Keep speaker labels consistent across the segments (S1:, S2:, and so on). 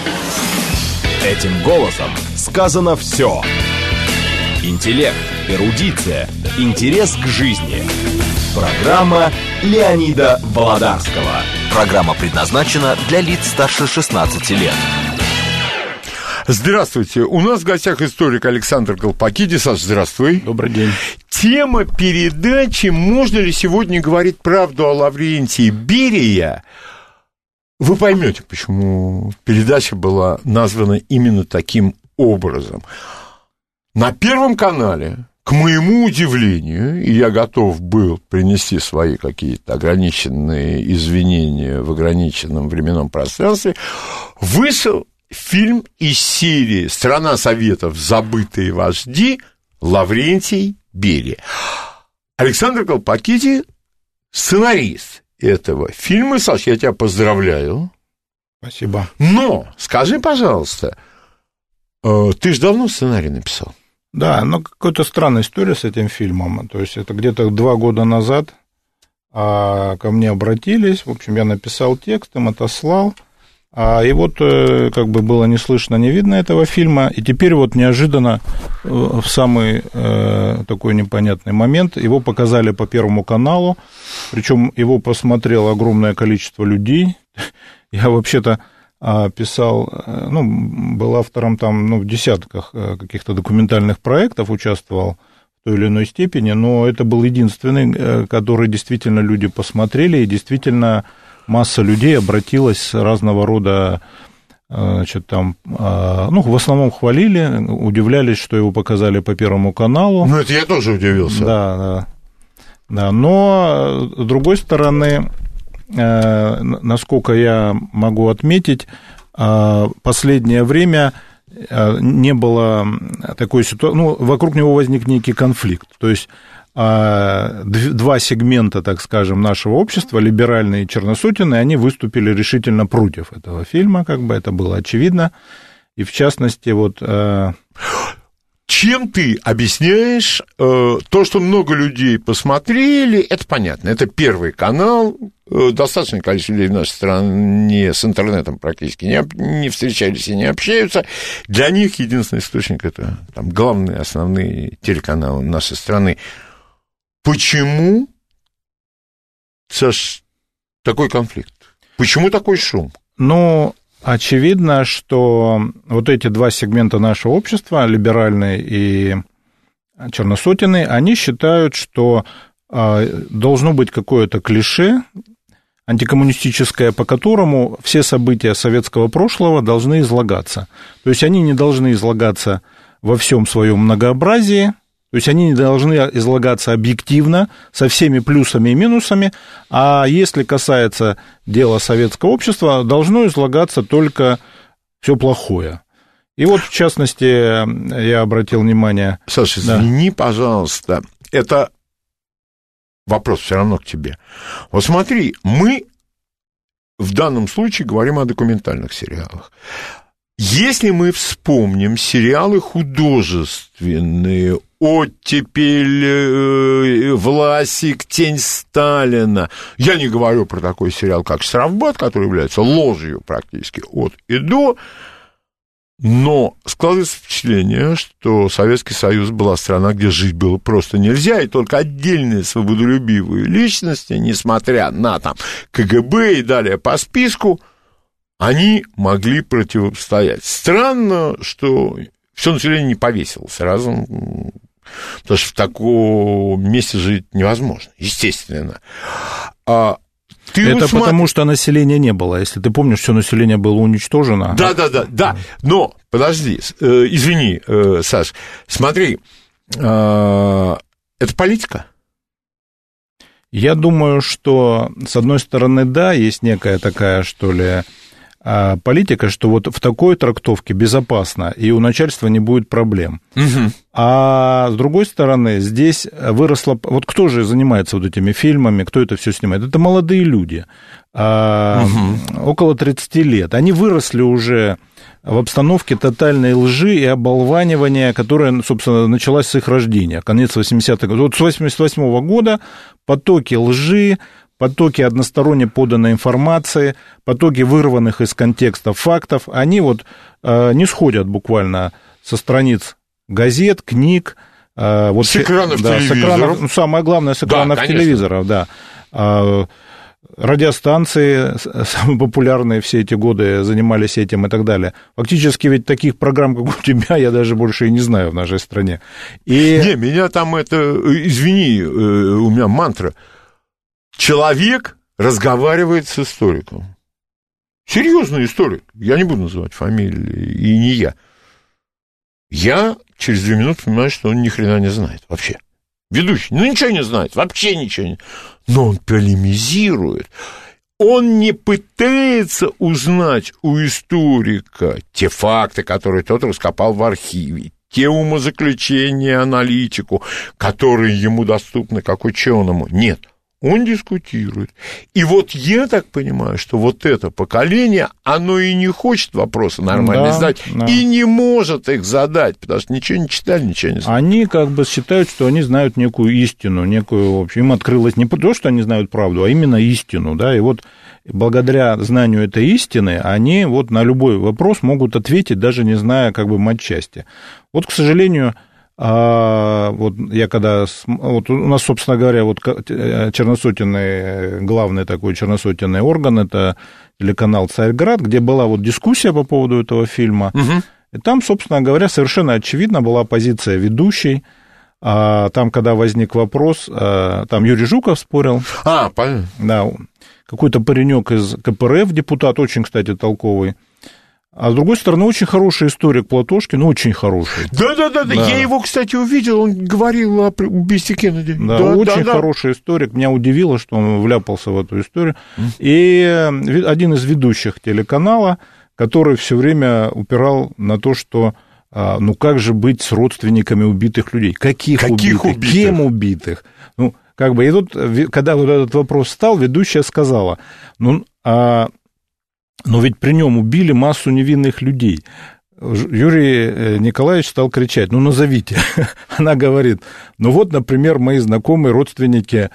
S1: Этим голосом сказано все. Интеллект, эрудиция, интерес к жизни. Программа Леонида Володарского.
S2: Программа предназначена для лиц старше 16 лет.
S3: Здравствуйте. У нас в гостях историк Александр Колпакидис. Саш, здравствуй.
S4: Добрый день.
S3: Тема передачи «Можно ли сегодня говорить правду о Лаврентии Берия?» Вы поймете, почему передача была названа именно таким образом. На Первом канале, к моему удивлению, и я готов был принести свои какие-то ограниченные извинения в ограниченном временном пространстве, вышел фильм из серии «Страна Советов. Забытые вожди» Лаврентий Берия. Александр Колпакидис – сценарист этого фильма. Саш, я тебя поздравляю.
S4: Спасибо.
S3: Но, скажи, пожалуйста, ты же давно сценарий написал?
S4: Да, но какая-то странная история с этим фильмом. То есть это где-то 2 года назад ко мне обратились. В общем, я написал текст, им отослал. И вот как бы было не слышно, не видно этого фильма. И теперь вот неожиданно в самый такой непонятный момент его показали по Первому каналу. Причем его посмотрело огромное количество людей. Я вообще-то писал, был автором там, в десятках каких-то документальных проектов, участвовал в той или иной степени, но это был единственный, который действительно люди посмотрели, и действительно масса людей обратилась с разного рода, в основном хвалили, удивлялись, что его показали по Первому каналу.
S3: Ну, это я тоже удивился.
S4: Да, но, с другой стороны, насколько я могу отметить, последнее время не было такой ситуации, вокруг него возник некий конфликт, то есть 2 сегмента, так скажем, нашего общества, либеральные и черносотенные, они выступили решительно против этого фильма, как бы это было очевидно, и в частности, вот...
S3: Чем ты объясняешь то, что много людей посмотрели, это понятно, это Первый канал, достаточное количество людей в нашей стране с интернетом практически не встречались и не общаются, для них единственный источник – это там, главные, основные телеканалы нашей страны. Почему, Саш, такой конфликт? Почему такой шум?
S4: Очевидно, что вот эти 2 сегмента нашего общества, либеральный и черносотенный, они считают, что должно быть какое-то клише антикоммунистическое, по которому все события советского прошлого должны излагаться. То есть они не должны излагаться во всем своем многообразии, то есть они не должны излагаться объективно, со всеми плюсами и минусами, а если касается дела советского общества, должно излагаться только все плохое. И вот, в частности, я обратил внимание...
S3: Саша, извини, пожалуйста, это вопрос все равно к тебе. Вот смотри, мы в данном случае говорим о документальных сериалах. Если мы вспомним сериалы художественные, «Оттепель», «Власик», «Тень Сталина», я не говорю про такой сериал, как «Штрафбат», который является ложью практически от и до, но складывается впечатление, что Советский Союз была страна, где жить было просто нельзя, и только отдельные свободолюбивые личности, несмотря на там КГБ и далее по списку, они могли противостоять. Странно, что все население не повесилось разом, потому что в таком месте жить невозможно, естественно.
S4: Это потому, что населения не было. Если ты помнишь, все население было уничтожено.
S3: Да. Но, подожди, извини, Саш, смотри, это политика?
S4: Я думаю, что, с одной стороны, да, есть некая такая, что ли, политика, что вот в такой трактовке безопасно, и у начальства не будет проблем. Угу. А с другой стороны, здесь выросло... Вот кто же занимается вот этими фильмами, кто это все снимает? Это молодые люди, около 30 лет. Они выросли уже в обстановке тотальной лжи и оболванивания, которая, собственно, началась с их рождения, конец 80-х годов. Вот с 88-го года потоки лжи, потоки односторонне поданной информации, потоки вырванных из контекста фактов, они вот не сходят буквально со страниц газет, книг. Вот
S3: с экранов телевизоров.
S4: С экранов, ну, самое главное, с экранов телевизоров, да. Радиостанции, самые популярные все эти годы, занимались этим и так далее. Фактически ведь таких программ, как у тебя, я даже больше и не знаю в нашей стране.
S3: Не, меня там извини, у меня мантра. Человек разговаривает с историком. Серьезный историк. Я не буду называть фамилии, и не я. Я через 2 минуты понимаю, что он ни хрена не знает вообще. Ведущий, ничего не знает, вообще ничего не... Но он полемизирует. Он не пытается узнать у историка те факты, которые тот раскопал в архиве, те умозаключения, аналитику, которые ему доступны как ученому. Нет, он дискутирует. И вот я так понимаю, что вот это поколение, оно и не хочет вопросы нормально задать, и не может их задать, потому что ничего не читали, ничего не знают.
S4: Они как бы считают, что они знают некую истину, некую, в общем, им открылось не то, что они знают правду, а именно истину, да, и вот благодаря знанию этой истины они вот на любой вопрос могут ответить, даже не зная как бы матчасти. Вот, к сожалению... вот я когда... Вот у нас, собственно говоря, вот черносотенный, главный такой черносотенный орган, это телеканал «Царьград», где была вот дискуссия по поводу этого фильма. Угу. И там, собственно говоря, совершенно очевидно была позиция ведущей. Там, когда возник вопрос, там Юрий Жуков спорил.
S3: Понятно. Да,
S4: какой-то паренек из КПРФ, депутат, очень, кстати, толковый. А с другой стороны, очень хороший историк Платошкин, очень хороший.
S3: Да, я его, кстати, увидел, он говорил о убийстве Кеннеди.
S4: Да, очень хороший историк, меня удивило, что он вляпался в эту историю. И один из ведущих телеканала, который все время упирал на то, что ну как же быть с родственниками убитых людей? Каких убитых? Кем убитых? Ну, как бы, и тут, когда вот этот вопрос встал, ведущая сказала, но ведь при нем убили массу невинных людей. Юрий Николаевич стал кричать, назовите. Она говорит, вот, например, мои знакомые родственники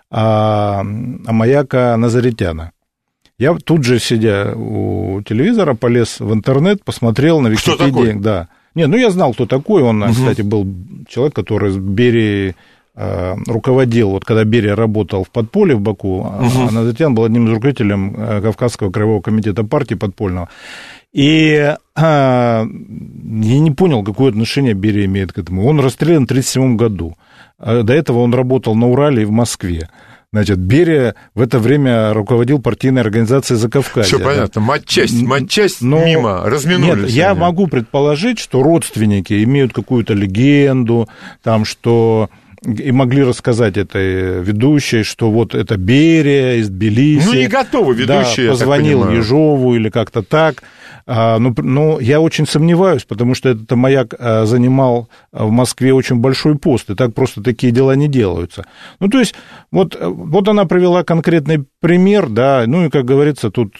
S4: Амаяка Назаритяна. Я тут же, сидя у телевизора, полез в интернет, посмотрел на Википедии.
S3: Кто такой?
S4: Да. Я знал, кто такой. Он, кстати, был человек, который с Берией руководил, вот когда Берия работал в подполье в Баку, а Назаритян был одним из руководителей Кавказского краевого комитета партии подпольного. И я не понял, какое отношение Берия имеет к этому. Он расстрелян в 1937 году. До этого он работал на Урале и в Москве. Значит, Берия в это время руководил партийной организацией Закавказья.
S3: Все понятно, матчасть мимо, разминулись.
S4: Нет, я могу предположить, что родственники имеют какую-то легенду, там, что... И могли рассказать этой ведущей, что вот это Берия из Тбилиси.
S3: Не готовы ведущие,
S4: позвонил Ежову или как-то так. Но я очень сомневаюсь, потому что этот Маяк занимал в Москве очень большой пост, и так просто такие дела не делаются. То есть, вот она привела конкретный пример, да, и, как говорится, тут,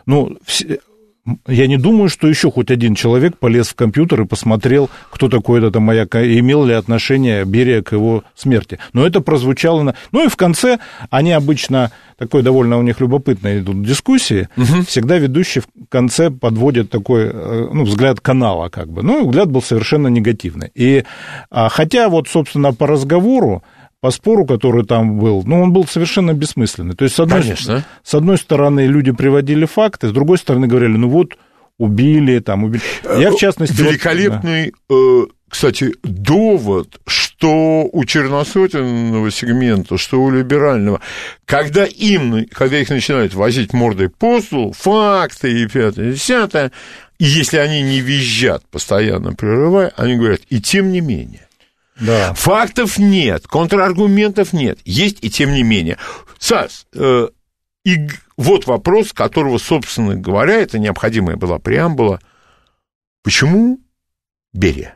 S4: я не думаю, что еще хоть один человек полез в компьютер и посмотрел, кто такой этот Маяк, и имел ли отношение Берия к его смерти. Но это прозвучало... и в конце они обычно, такой довольно у них любопытной идут дискуссии, всегда ведущий в конце подводит такой, взгляд канала, как бы. И взгляд был совершенно негативный. И хотя вот, собственно, по разговору, по спору, который там был, он был совершенно бессмысленный. То есть, с одной стороны, люди приводили факты, с другой стороны, говорили, убили. Я, в частности...
S3: Великолепный, кстати, довод, что у черносотенного сегмента, что у либерального, когда их начинают возить мордой по столу, факты и 5-е, 10-е, и если они не визжат, постоянно прерывая, они говорят, и тем не менее.
S4: Да.
S3: Фактов нет, контраргументов нет, есть и тем не менее. Сас, и вот вопрос, которого, собственно говоря, это необходимая была преамбула. Почему Берия?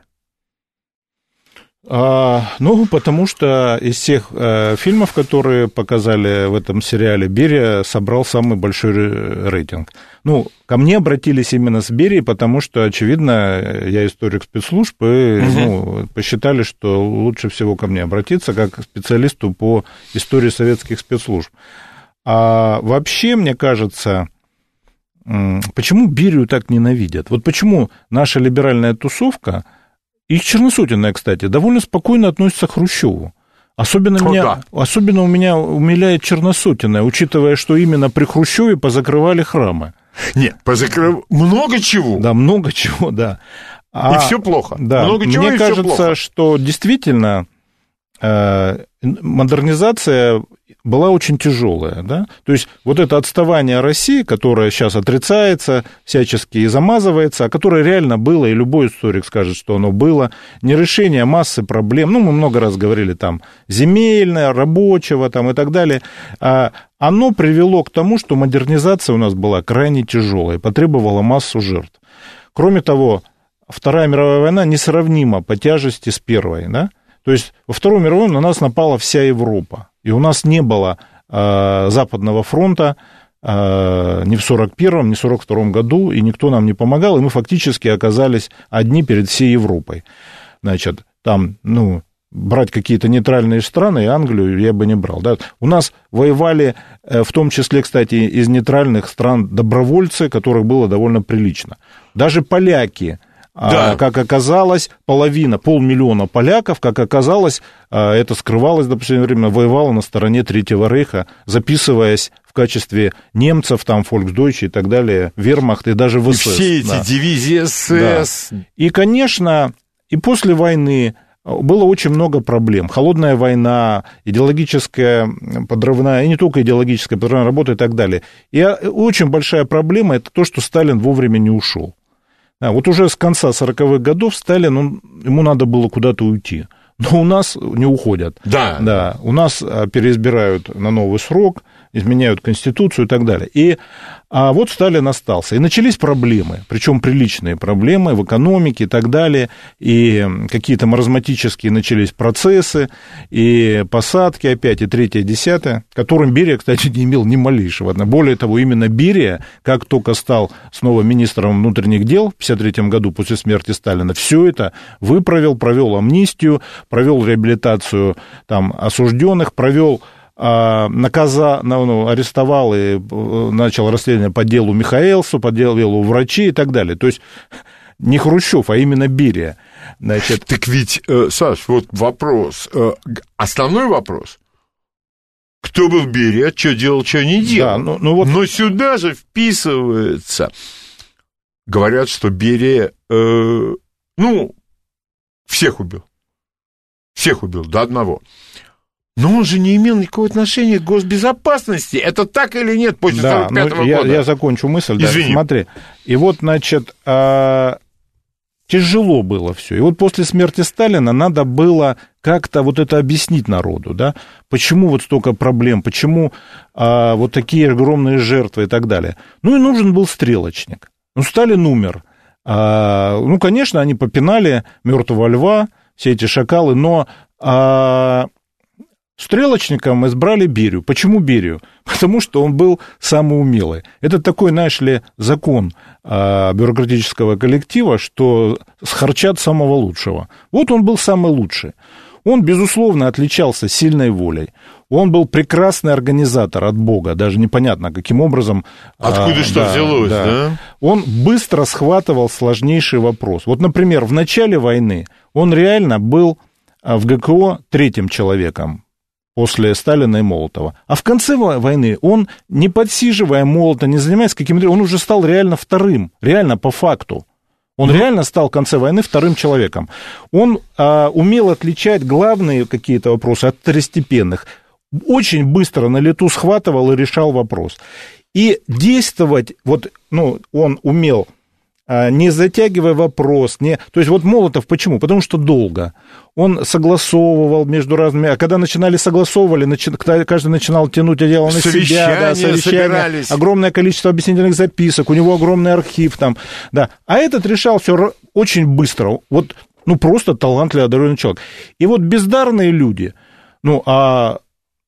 S4: Потому что из всех фильмов, которые показали в этом сериале, Берия собрал самый большой рейтинг. Ко мне обратились именно с Берией, потому что, очевидно, я историк спецслужб, и посчитали, что лучше всего ко мне обратиться как к специалисту по истории советских спецслужб. А вообще, мне кажется, почему Берию так ненавидят? Вот почему наша либеральная тусовка, и черносотенная, кстати, довольно спокойно относится к Хрущеву. Особенно у меня умиляет черносотенная, учитывая, что именно при Хрущеве позакрывали храмы.
S3: Нет, много чего.
S4: Да, много чего, да.
S3: И все плохо.
S4: Да,
S3: много чего,
S4: мне
S3: и
S4: кажется,
S3: все плохо.
S4: что действительно модернизация была очень тяжелая, да? То есть вот это отставание России, которое сейчас отрицается, всячески и замазывается, а которое реально было, и любой историк скажет, что оно было, не решение массы проблем, мы много раз говорили там, земельное, рабочего там и так далее, оно привело к тому, что модернизация у нас была крайне тяжелая, потребовала массу жертв. Кроме того, Вторая мировая война несравнима по тяжести с Первой, да? То есть во Вторую мировую на нас напала вся Европа, и у нас не было Западного фронта ни в 1941, ни в 1942 году, и никто нам не помогал, и мы фактически оказались одни перед всей Европой. Значит, там, брать какие-то нейтральные страны, и Англию я бы не брал. Да? У нас воевали, в том числе, кстати, из нейтральных стран добровольцы, которых было довольно прилично. Даже поляки. Да. Как оказалось, полмиллиона поляков, как оказалось, это скрывалось до последнего времени, воевало на стороне Третьего Рейха, записываясь в качестве немцев, там, Фольксдойче и так далее, Вермахт и даже в СС.
S3: И все эти дивизии СС.
S4: Да. И, конечно, и после войны было очень много проблем. Холодная война, идеологическая подрывная, и не только идеологическая подрывная работа и так далее. И очень большая проблема – это то, что Сталин вовремя не ушел. Вот уже с конца 40-х годов Сталин, ему надо было куда-то уйти. Но у нас не уходят. Да. У нас переизбирают на новый срок, изменяют Конституцию и так далее. А вот Сталин остался. И начались проблемы, причем приличные проблемы в экономике и так далее. И какие-то маразматические начались процессы, и посадки опять, и третье, и десятое, которым Берия, кстати, не имел ни малейшего. Более того, именно Берия, как только стал снова министром внутренних дел в 1953 году после смерти Сталина, все это выправил, провел амнистию, провел реабилитацию там, осужденных, арестовал и начал расследование по делу Михаэлсу, по делу врачей и так далее. То есть не Хрущев, а именно Берия. Значит...
S3: Так ведь, Саш, вот вопрос, основной вопрос. Кто был Берия, что делал, что не делал.
S4: Да,
S3: Но сюда же вписывается. Говорят, что Берия, всех убил. Всех убил, до одного. Но он же не имел никакого отношения к госбезопасности. Это так или нет после 1945 года?
S4: Я закончу мысль.
S3: Извини.
S4: Да, смотри. И вот, значит, тяжело было все. И вот после смерти Сталина надо было как-то вот это объяснить народу, да? Почему вот столько проблем, почему вот такие огромные жертвы и так далее. И нужен был стрелочник. Сталин умер. Конечно, они попинали мертвого льва, все эти шакалы, но... Стрелочником избрали Берию. Почему Берию? Потому что он был самый умелый. Это такой, знаешь ли, закон бюрократического коллектива, что схарчат самого лучшего. Вот он был самый лучший. Он, безусловно, отличался сильной волей. Он был прекрасный организатор от Бога, даже непонятно, каким образом.
S3: Откуда что взялось, да?
S4: Он быстро схватывал сложнейший вопрос. Вот, например, в начале войны он реально был в ГКО третьим человеком после Сталина и Молотова. А в конце войны он, не подсиживая Молота, не занимаясь каким-то... Он уже стал реально вторым, реально по факту. Он реально стал в конце войны вторым человеком. Он умел отличать главные какие-то вопросы от второстепенных. Очень быстро на лету схватывал и решал вопрос. И действовать, он умел... не затягивая вопрос. То есть вот Молотов почему? Потому что долго. Он согласовывал между разными... А когда согласовывали, каждый начинал тянуть одеяло на себя. Совещания, огромное количество объяснительных записок, у него огромный архив там. Да. А этот решал все очень быстро. Просто талантливый, одаренный человек. И вот бездарные люди,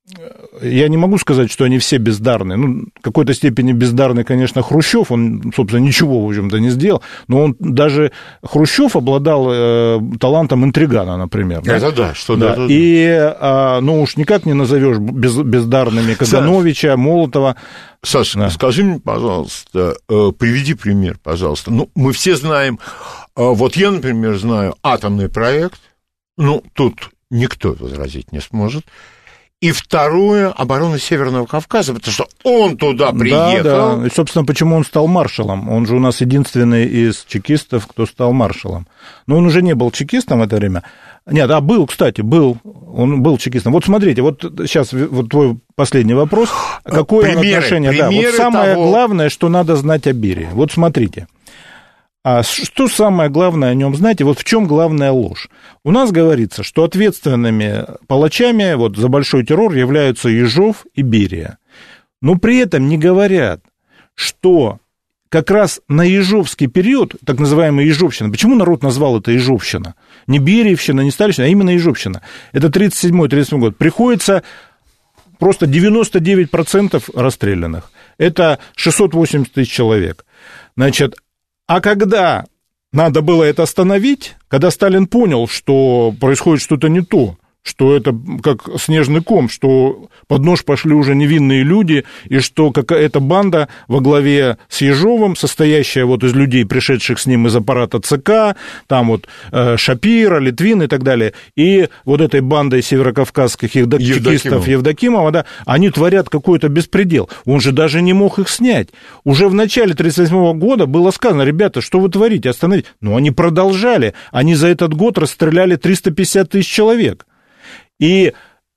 S4: я не могу сказать, что они все бездарны. Ну, в какой-то степени бездарный, конечно, Хрущев, он, собственно, ничего, в общем-то, не сделал, но он даже, Хрущев обладал талантом интригана, например.
S3: Это да, что да.
S4: И, ну, уж никак не назовешь бездарными Кагановича, Молотова.
S3: Саша, скажи мне, пожалуйста, приведи пример, пожалуйста. Ну, мы все знаем, вот я, например, знаю атомный проект, ну, тут никто возразить не сможет. И второе, оборона Северного Кавказа, потому что он туда приехал.
S4: Да. И, собственно, почему он стал маршалом? Он же у нас единственный из чекистов, кто стал маршалом. Но он уже не был чекистом в это время. Нет, был, кстати, он был чекистом. Вот смотрите, вот сейчас вот твой последний вопрос. Какое отношение? Да, вот самое главное, что надо знать о Берии. Вот смотрите. А что самое главное о нем знать, и вот в чем главная ложь? У нас говорится, что ответственными палачами вот, за большой террор являются Ежов и Берия. Но при этом не говорят, что как раз на ежовский период, так называемая Ежовщина, почему народ назвал это Ежовщина? Не Бериевщина, не Сталинщина, а именно Ежовщина. Это 37-38 год. Приходится просто 99% расстрелянных. Это 680 тысяч человек. Значит, а когда надо было это остановить, когда Сталин понял, что происходит что-то не то, что это как снежный ком, что под нож пошли уже невинные люди, и что какая-то банда во главе с Ежовым, состоящая вот из людей, пришедших с ним из аппарата ЦК, там вот Шапира, Литвин и так далее, и вот этой бандой северокавказских чекистов Евдокимова, да, они творят какой-то беспредел. Он же даже не мог их снять. Уже в начале 1938 года было сказано: ребята, что вы творите, остановите. Но они продолжали. Они за этот год расстреляли 350 тысяч человек. И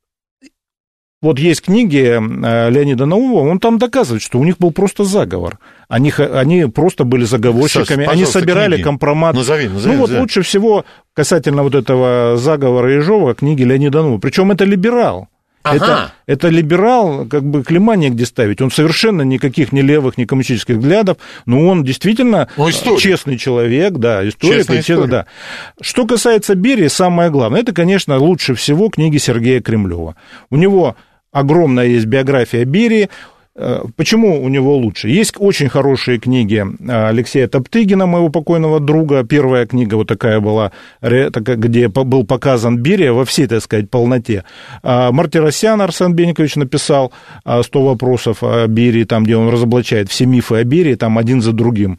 S4: вот есть книги Леонида Наумова, он там доказывает, что у них был просто заговор. Они просто были заговорщиками, они собирали компромат.
S3: Назови.
S4: Ну вот лучше всего касательно вот этого заговора Ежова книги Леонида Наумова. Причем это либерал.
S3: Ага.
S4: Это либерал, как бы клейма негде ставить. Он совершенно никаких ни левых, ни коммунистических взглядов, но он действительно честный человек, да, историк. Да. Что касается Берии, самое главное, это, конечно, лучше всего книги Сергея Кремлева. У него огромная есть биография Берии. Почему у него лучше? Есть очень хорошие книги Алексея Топтыгина, моего покойного друга. Первая книга вот такая была, где был показан Берия во всей, так сказать, полноте. Мартиросян Арсен Бенникович написал 100 вопросов о Берии, там, где он разоблачает все мифы о Берии, там один за другим.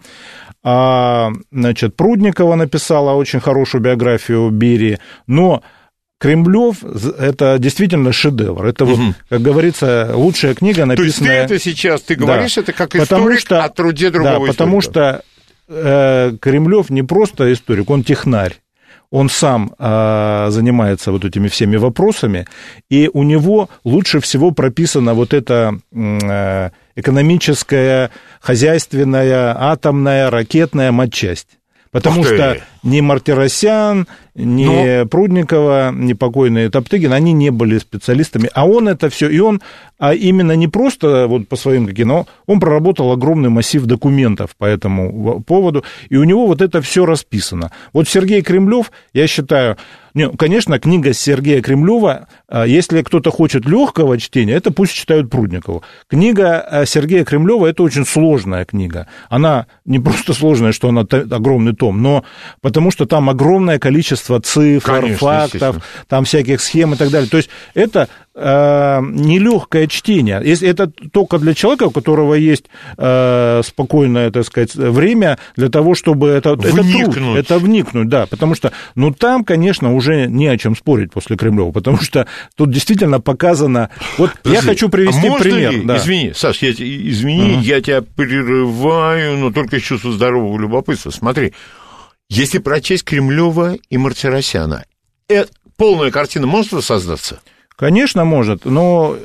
S4: Значит, Прудникова написала очень хорошую биографию Берии, но Кремлев – это действительно шедевр. Это, вот, как говорится, лучшая книга, написанная...
S3: То есть ты это сейчас, ты говоришь, да, это как историк о труде другого историка.
S4: Потому что Кремлев не просто историк, он технарь. Он сам занимается вот этими всеми вопросами, и у него лучше всего прописана вот эта экономическая, хозяйственная, атомная, ракетная матчасть. Потому что ни Мартиросян, ни Прудникова, ни покойный Топтыгин, они не были специалистами, а он это все, и он, именно не просто вот по своим каким, но он проработал огромный массив документов по этому поводу, и у него вот это все расписано. Вот Сергей Кремлев, я считаю, конечно, книга Сергея Кремлева, если кто-то хочет легкого чтения, это пусть читают Прудникову. Книга Сергея Кремлева это очень сложная книга. Она не просто сложная, что она огромный том, но потому что там огромное количество цифр, конечно, фактов, там всяких схем и так далее. То есть это нелегкое чтение. Это только для человека, у которого есть спокойное, так сказать, время для того, чтобы это вникнуть, да, потому что, там, конечно, уже не о чем спорить после Кремлева, потому что тут действительно показано. Вот подожди, я хочу привести пример. Да.
S3: Извини, Саш, я тебя прерываю, но только из чувства здорового любопытства. Смотри, если прочесть Кремлева и Мартиросяна, полная картина может воссоздаться?
S4: Конечно, может, но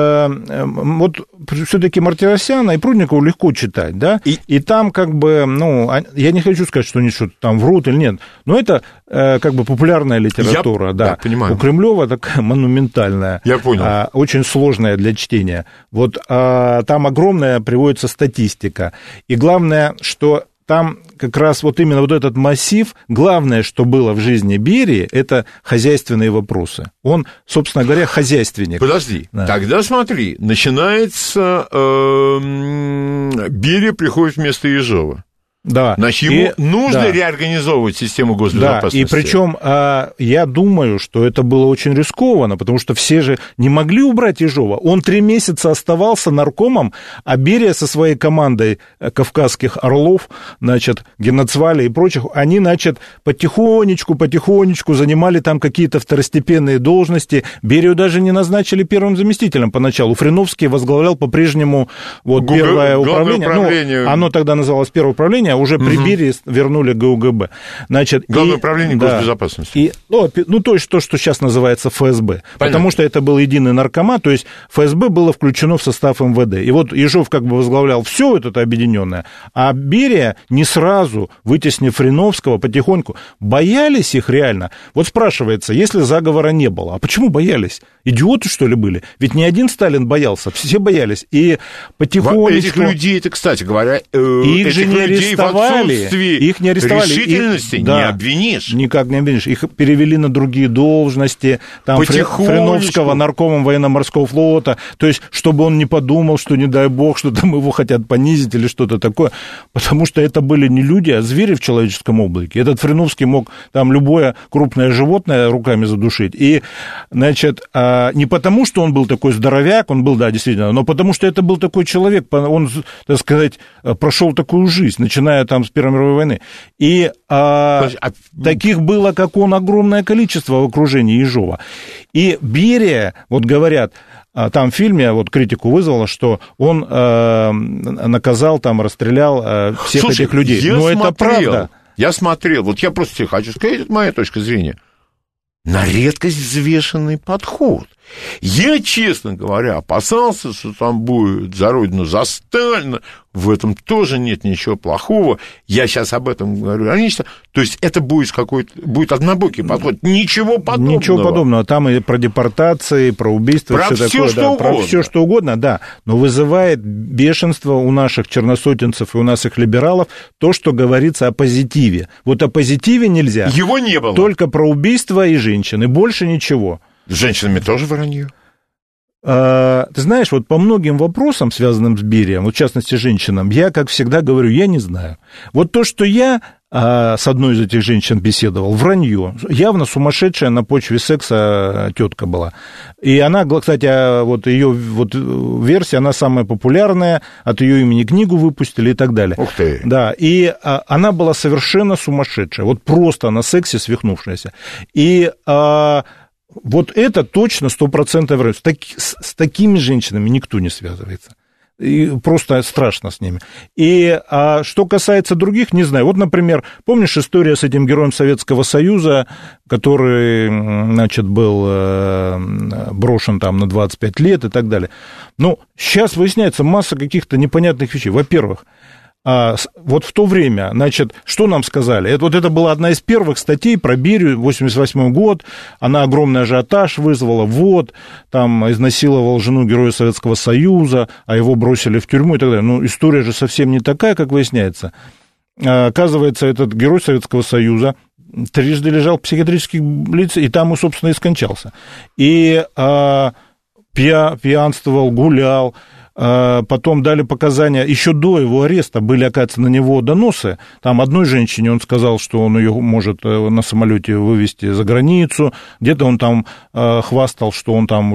S4: вот все-таки Мартиросяна и Прудникову легко читать, да, и там как бы, я не хочу сказать, что они что-то там врут или нет, но это как бы популярная литература, да,
S3: понимаю.
S4: У Кремлева такая монументальная,
S3: я понял.
S4: Очень сложная для чтения, вот там огромная приводится статистика, и главное, что там как раз вот именно вот этот массив, главное, что было в жизни Берии, это хозяйственные вопросы. Он, собственно говоря, хозяйственник.
S3: Подожди,
S4: да.
S3: Тогда смотри, начинается, Берия приходит вместо Ежова.
S4: Да.
S3: Значит, ему нужно реорганизовывать систему госбезопасности.
S4: Да, и причем я думаю, что это было очень рискованно, потому что все же не могли убрать Ежова. Он 3 месяца оставался наркомом, а Берия со своей командой кавказских орлов, значит, Геноцваля и прочих, они, значит, потихонечку занимали там какие-то второстепенные должности. Берию даже не назначили первым заместителем поначалу. Фриновский возглавлял по-прежнему вот, первое управление. Ну, оно тогда называлось первое управление, уже при Берии вернули ГУГБ. Значит,
S3: Главное управление госбезопасности.
S4: То есть то, что сейчас называется ФСБ.
S3: Понятно.
S4: Потому что это был единый наркомат, то есть ФСБ было включено в состав МВД. И вот Ежов как бы возглавлял все это объединенное, а Берия не сразу, вытеснив Фриновского потихоньку, боялись их реально. Вот спрашивается, если заговора не было, а почему боялись? Идиоты, что ли, были? Ведь не один Сталин боялся, все боялись. И потихонечку...
S3: Этих людей, это, кстати говоря,
S4: их же не арестовали. Их не арестовали.
S3: Решительности не обвинишь.
S4: Никак не обвинишь. Их перевели на другие должности. Там Фриновского наркомом военно-морского флота. То есть, чтобы он не подумал, что, не дай бог, что там его хотят понизить или что-то такое. Потому что это были не люди, а звери в человеческом облике. Этот Фриновский мог там любое крупное животное руками задушить. И, значит, не потому, что он был такой здоровяк, он был, да, действительно, но потому, что это был такой человек, он, так сказать, прошел такую жизнь, начиная там с Первой мировой войны. И таких было, как он, огромное количество в окружении Ежова. И Берия, вот говорят, там в фильме вот критику вызвало, что он наказал, там, расстрелял всех этих людей. Но это правда.
S3: Я смотрел, вот я просто тебе хочу сказать, это моя точка зрения, на редкость взвешенный подход. Я, честно говоря, опасался, что там будет за Родину, за Сталина. В этом тоже нет ничего плохого. Я сейчас об этом говорю. То есть это будет будет однобокий подход. Ничего подобного.
S4: Ничего подобного. Там и про депортации, про убийства,
S3: про все такое.
S4: Что угодно. Про все, что угодно, да. Но вызывает бешенство у наших черносотенцев и у наших либералов то, что говорится о позитиве. Вот о позитиве нельзя.
S3: Его не было.
S4: Только про убийства и женщин, и больше ничего.
S3: С женщинами тоже вранье?
S4: Ты знаешь, вот по многим вопросам, связанным с Берием, вот в частности, женщинам, я, как всегда, говорю, я не знаю. Вот то, что я с одной из этих женщин беседовал, вранье. Явно сумасшедшая на почве секса тетка была. И она, кстати, вот ее вот версия, она самая популярная, от ее имени книгу выпустили и так далее.
S3: Ух ты.
S4: Да, и она была совершенно сумасшедшая, вот просто на сексе свихнувшаяся. И... Вот это точно 100% вранье. С такими женщинами никто не связывается. И просто страшно с ними. И что касается других, не знаю. Вот, например, помнишь история с этим героем Советского Союза, который, значит, был брошен там на 25 лет и так далее. Ну, сейчас выясняется масса каких-то непонятных вещей. Во-первых, вот в то время, значит, что нам сказали? Вот это была одна из первых статей про Берию, 88 год, она огромный ажиотаж вызвала, вот, там изнасиловал жену героя Советского Союза, а его бросили в тюрьму и так далее. Ну, история же совсем не такая, как выясняется. Оказывается, этот герой Советского Союза трижды лежал в психиатрических больницах, и там, собственно, и скончался. И пьянствовал, гулял. Потом дали показания, еще до его ареста были, оказывается, на него доносы. Там одной женщине он сказал, что он ее может на самолете вывезти за границу. Где-то он там хвастал, что он там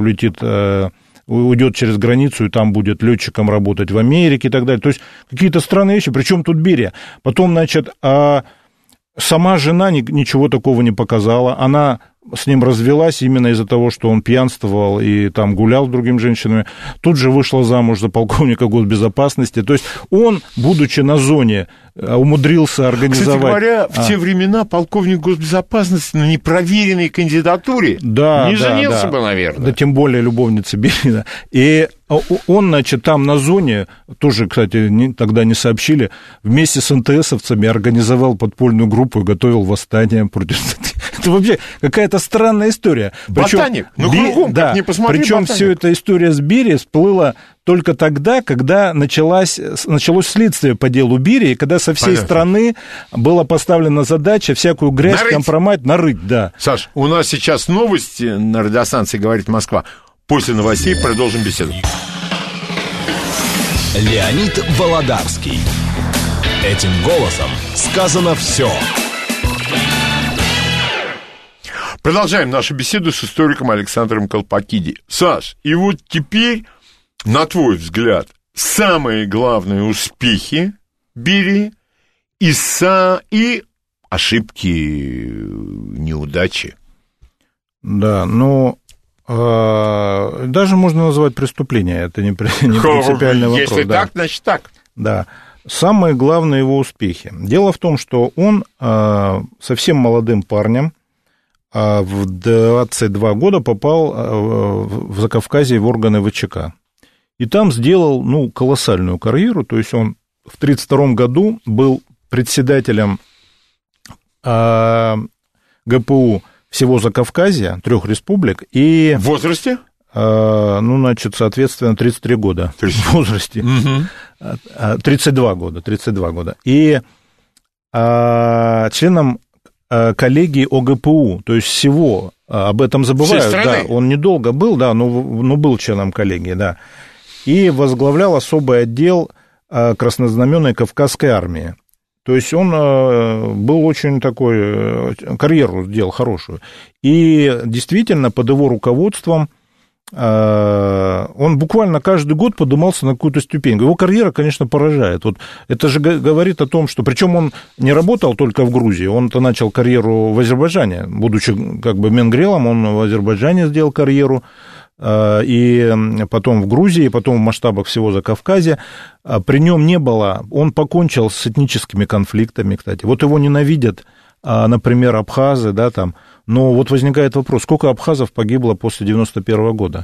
S4: уйдет через границу и там будет летчиком работать в Америке и так далее. То есть какие-то странные вещи. Причем тут Берия. Потом, значит, сама жена ничего такого не показала. Она с ним развелась именно из-за того, что он пьянствовал и там гулял с другими женщинами. Тут же вышла замуж за полковника госбезопасности. То есть он, будучи на зоне, умудрился организовать...
S3: Кстати говоря, в те времена полковник госбезопасности на непроверенной кандидатуре не женился бы, наверное.
S4: Да, тем более любовница Берия. И он, значит, там на зоне, тоже, кстати, тогда не сообщили, вместе с НТСовцами организовал подпольную группу и готовил восстание против Это вообще какая-то странная история.
S3: Ботаник, кругом,
S4: да,
S3: как ни посмотри,
S4: причем
S3: ботаник.
S4: все эта история с Берией всплыла только тогда, когда началось следствие по делу Берии, когда со всей страны была поставлена задача всякую грязь, компромат нарыть, да.
S3: Саш, у нас сейчас новости на радиостанции «Говорит Москва». После новостей продолжим беседу.
S1: Леонид Володарский. Этим голосом сказано все.
S3: Продолжаем нашу беседу с историком Александром Колпакиди. Саш, и вот теперь, на твой взгляд, самые главные успехи Берии и ошибки, неудачи.
S4: Да, но даже можно назвать преступление, это не принципиальный вопрос.
S3: Если так, значит так.
S4: Да. Самые главные его успехи. Дело в том, что он совсем молодым парнем в 22 года попал в Закавказье в органы ВЧК. И там сделал, колоссальную карьеру. То есть он в 1932 году был председателем ГПУ всего Закавказья, 3 республик. И
S3: в возрасте?
S4: Соответственно, 33 года. 30. В возрасте. Угу. 32 года. И членом коллегии ОГПУ, то есть всего, об этом забывают. Да, он недолго был, да, но был членом коллегии, да. И возглавлял особый отдел краснознаменной Кавказской армии. То есть он был очень такой, карьеру сделал хорошую. И действительно, под его руководством он буквально каждый год поднимался на какую-то ступеньку. Его карьера, конечно, поражает. Вот это же говорит о том, что... Причем он не работал только в Грузии, он-то начал карьеру в Азербайджане. Будучи менгрелом, он в Азербайджане сделал карьеру, и потом в Грузии, и потом в масштабах всего Закавказья. При нем не было... Он покончил с этническими конфликтами, кстати. Вот его ненавидят, например, абхазы, да, там... Но вот возникает вопрос, сколько абхазов погибло после 91 года?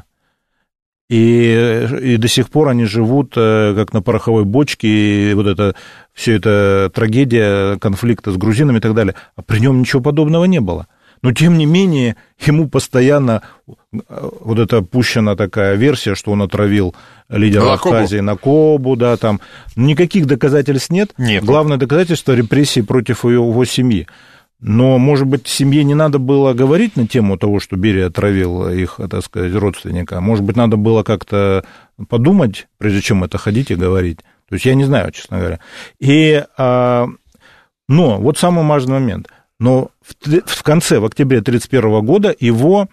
S4: И до сих пор они живут как на пороховой бочке, и вот это, все это трагедия конфликта с грузинами и так далее. А при нем ничего подобного не было. Но, тем не менее, ему постоянно вот эта пущена такая версия, что он отравил лидера Абхазии Накобу, да, там. Никаких доказательств нет. Главное доказательство — репрессии против его семьи. Но, может быть, семье не надо было говорить на тему того, что Берия отравил их, так сказать, родственника. Может быть, надо было как-то подумать, прежде чем это ходить и говорить. То есть я не знаю, честно говоря. Но вот самый важный момент. Но в конце, в октябре 1931 года его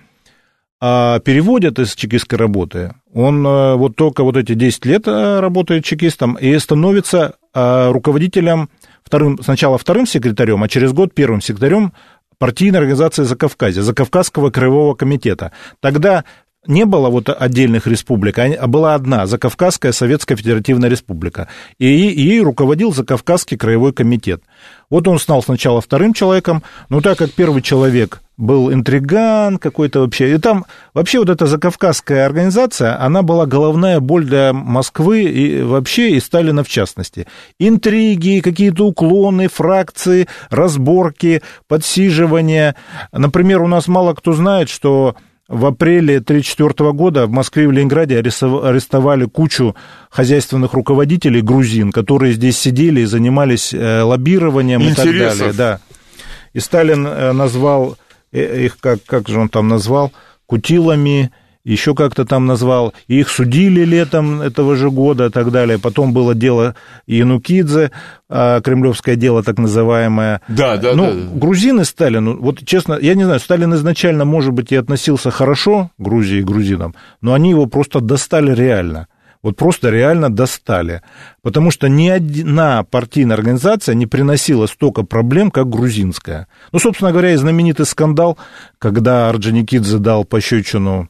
S4: переводят из чекистской работы. Он вот только вот эти 10 лет работает чекистом и становится руководителем, сначала вторым секретарем, а через год первым секретарем партийной организации Закавказья, Закавказского краевого комитета. Тогда не было вот отдельных республик, а была одна, Закавказская Советская Федеративная Республика, и ей руководил Закавказский краевой комитет. Вот он стал сначала вторым человеком, но так как первый человек был интриган какой-то вообще, и там вообще вот эта Закавказская организация, она была головная боль для Москвы и вообще, и Сталина в частности. Интриги, какие-то уклоны, фракции, разборки, подсиживания. Например, у нас мало кто знает, что в апреле 1934 года в Москве и в Ленинграде арестовали кучу хозяйственных руководителей грузин, которые здесь сидели и занимались лоббированием и так далее. Да. И Сталин назвал их, как же он там назвал, кутилами, еще как-то там назвал, и их судили летом этого же года и так далее. Потом было дело Янукидзе, кремлевское дело так называемое. Да. Грузины Сталину, вот честно, я не знаю, Сталин изначально, может быть, и относился хорошо к Грузии и грузинам, но они его просто достали реально. Вот просто реально достали. Потому что ни одна партийная организация не приносила столько проблем, как грузинская. Собственно говоря, и знаменитый скандал, когда Орджоникидзе дал пощечину,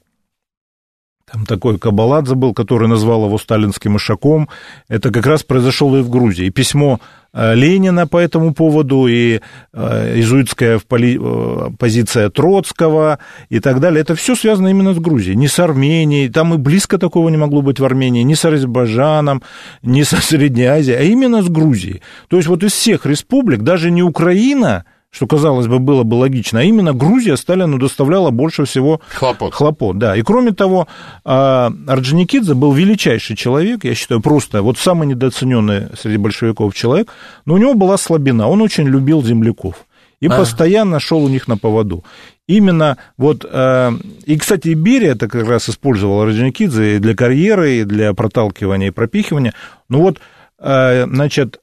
S4: там такой Кабаладзе был, который назвал его сталинским ишаком, это как раз произошло и в Грузии. И письмо Ленина по этому поводу, и иезуитская позиция Троцкого и так далее, это все связано именно с Грузией, не с Арменией, там и близко такого не могло быть в Армении, ни с Азербайджаном, ни со Средней Азией, а именно с Грузией. То есть вот из всех республик, даже не Украина, что, казалось бы, было бы логично, а именно Грузия Сталину доставляла больше всего хлопот. Да. И, кроме того, Орджоникидзе был величайший человек, я считаю, просто вот самый недооцененный среди большевиков человек, но у него была слабина, он очень любил земляков и постоянно шел у них на поводу. Именно вот, и, кстати, Берия это как раз использовал Орджоникидзе и для карьеры, и для проталкивания, и пропихивания. Ну вот, значит,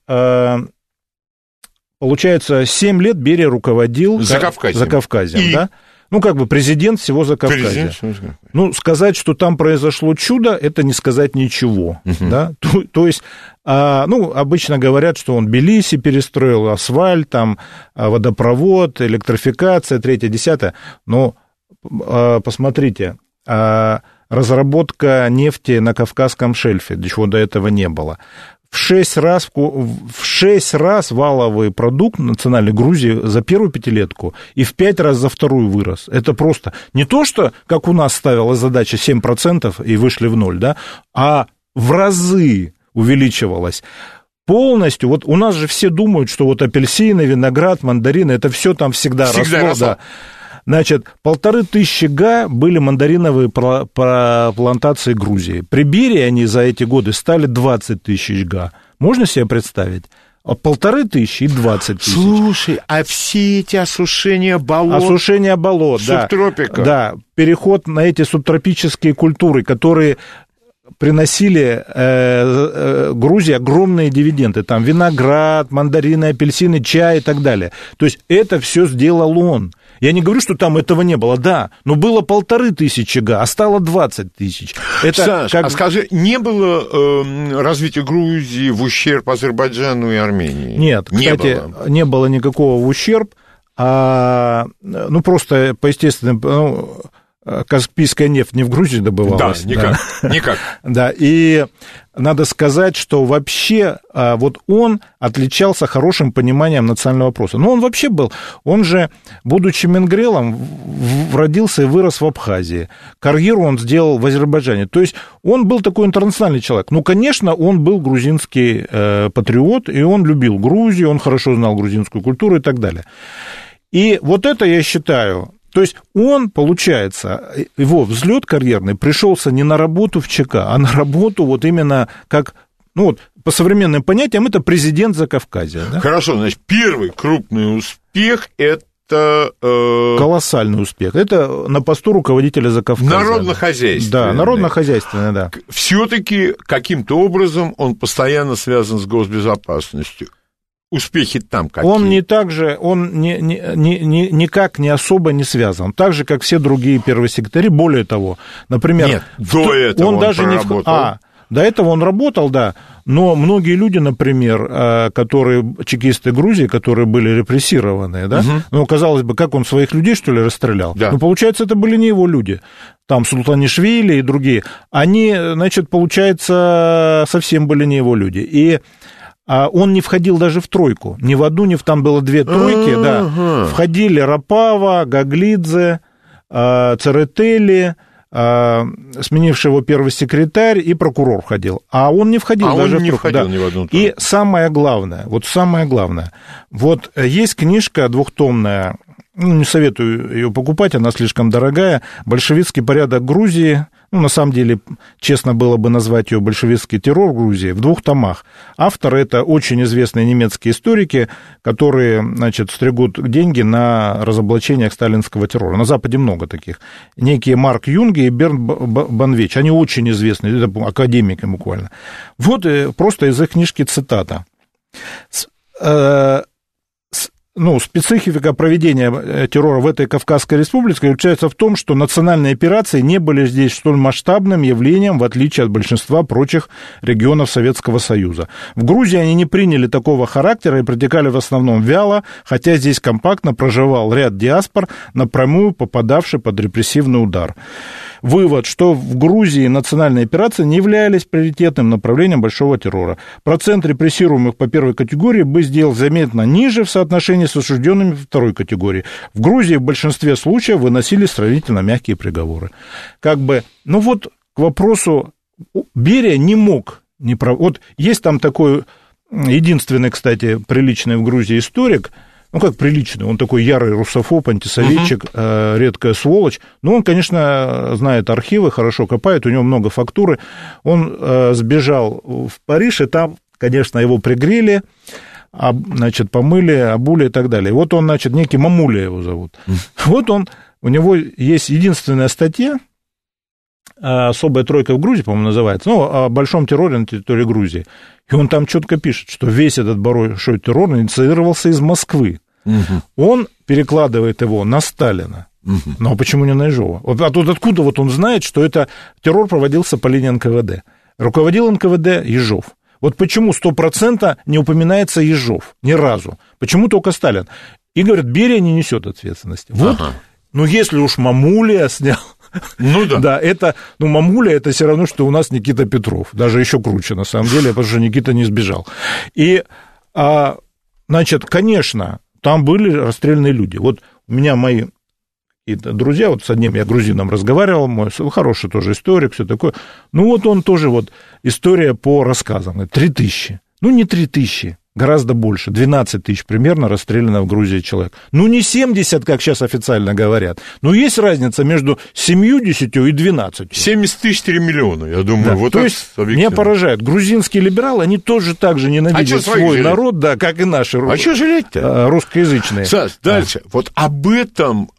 S4: получается, 7 лет Берия руководил Закавказьем, да? Ну, как бы президент всего Закавказья. Ну, сказать, что там произошло чудо, это не сказать ничего, да? То есть, ну, обычно говорят, что он Тбилиси перестроил, асфальт, там, водопровод, электрификация, 3-10, но посмотрите, разработка нефти на Кавказском шельфе, чего до этого не было. В 6 раз валовый продукт национальной Грузии за первую пятилетку и в 5 раз за вторую вырос. Это просто не то, что, как у нас ставилась задача 7% и вышли в ноль, да, а в разы увеличивалась. Полностью, вот у нас же все думают, что вот апельсины, виноград, мандарины, это все там всегда росло. Да. Значит, 1500 га были мандариновые плантации Грузии. При Берии они за эти годы стали 20 тысяч га. Можно себе представить? 1500 и 20 тысяч.
S3: Слушай, а все эти осушения болот...
S4: Субтропика. Да, переход на эти субтропические культуры, которые приносили Грузии огромные дивиденды. Там виноград, мандарины, апельсины, чай и так далее. То есть это все сделал он. Я не говорю, что там этого не было, да, но было 1500 га, а стало 20 тысяч.
S3: Саш, а скажи, не было развития Грузии в ущерб Азербайджану и Армении?
S4: Нет, кстати, не было никакого в ущерб, ну, просто по естественным... Каспийская нефть не в Грузии добывалась.
S3: Да, никак.
S4: Да, и надо сказать, что вообще вот он отличался хорошим пониманием национального вопроса. Но он вообще был, он же, будучи мингрелом, родился и вырос в Абхазии. Карьеру он сделал в Азербайджане. То есть он был такой интернациональный человек. Ну, конечно, он был грузинский патриот, и он любил Грузию, он хорошо знал грузинскую культуру и так далее. И вот это, я считаю... То есть он, получается, его взлет карьерный пришелся не на работу в ЧК, а на работу вот именно как, ну вот, по современным понятиям, это президент Закавказья. Да?
S3: Хорошо, значит, первый крупный успех – это...
S4: Колоссальный успех. Это на посту руководителя Закавказья.
S3: Народно-хозяйственный.
S4: Да, народно-хозяйственный, да.
S3: Все-таки каким-то образом он постоянно связан с госбезопасностью. Успехи там какие? Он
S4: никак не особо не связан, так же, как все другие первые секретари. Более того, например...
S3: Нет, до этого он даже проработал.
S4: До этого он работал, да, но многие люди, например, которые, чекисты Грузии, которые были репрессированы, да, ну, казалось бы, как он своих людей, что ли, расстрелял?
S3: Да.
S4: Ну, получается, это были не его люди. Там Султанишвили и другие. Они, значит, получается, совсем были не его люди. И... он не входил даже в тройку. Ни в одну, ни в... Там было 2 тройки, да. Входили Рапава, Гаглидзе, Церетели, сменивший его первый секретарь, и прокурор входил. А он не входил даже в тройку. Да.
S3: Ни в одну тройку.
S4: И самое главное, вот есть книжка двухтомная, ну, не советую ее покупать, она слишком дорогая, «Большевистский порядок Грузии». Ну, на самом деле, честно было бы назвать ее «Большевистский террор в Грузии», в 2 томах. Авторы – это очень известные немецкие историки, которые, значит, стригут деньги на разоблачениях сталинского террора. На Западе много таких. Некие Марк Юнге и Берн Банвеч. Они очень известны, это академики буквально. Вот просто из их книжки цитата. Специфика проведения террора в этой Кавказской республике заключается в том, что национальные операции не были здесь столь масштабным явлением, в отличие от большинства прочих регионов Советского Союза. В Грузии они не приняли такого характера и протекали в основном вяло, хотя здесь компактно проживал ряд диаспор, напрямую попадавший под репрессивный удар. Вывод, что в Грузии национальные операции не являлись приоритетным направлением большого террора. Процент репрессируемых по первой категории бы сделал заметно ниже в соотношении с осужденными второй категории. В Грузии в большинстве случаев выносили сравнительно мягкие приговоры. Ну вот к вопросу, Берия не мог... Вот есть там такой единственный, кстати, приличный в Грузии историк, ну, как приличный, он такой ярый русофоб, антисоветчик, редкая сволочь, но он, конечно, знает архивы, хорошо копает, у него много фактуры, он сбежал в Париж, и там, конечно, его пригрели, значит, помыли, обули и так далее. Вот он, значит, некий Мамуля его зовут. Вот он, у него есть единственная статья, «Особая тройка в Грузии», по-моему, называется, ну, о большом терроре на территории Грузии. И он там четко пишет, что весь этот большой террор инициировался из Москвы. Он перекладывает его на Сталина. Но почему не на Ежова? А тут откуда вот он знает, что это террор проводился по линии НКВД? Руководил НКВД Ежов. Вот почему 100% не упоминается Ежов ни разу? Почему только Сталин? И говорят, Берия не несет ответственности. Вот, ну, если уж Мамуля снял... Ну да. Да, это, ну, Мамуля это все равно, что у нас Никита Петров. Даже еще круче, на самом деле, потому что Никита не сбежал. И, значит, конечно, там были расстрелянные люди. Вот у меня мои друзья, вот с одним я грузином разговаривал, мой хороший тоже историк, все такое. Ну, вот он тоже, вот, история по рассказам. 3000. Ну, не 3000. Гораздо больше, 12 тысяч примерно расстреляно в Грузии человек. Ну, не 70, как сейчас официально говорят, но есть разница между 70 и 12.
S3: 70 тысяч 3 миллиона, я думаю.
S4: Да.
S3: Вот
S4: то есть, меня поражает, грузинские либералы, они тоже так же ненавидят свой народ, да, как и наши
S3: что жалеть-то?
S4: Русскоязычные.
S3: Саш, дальше. Вот об этом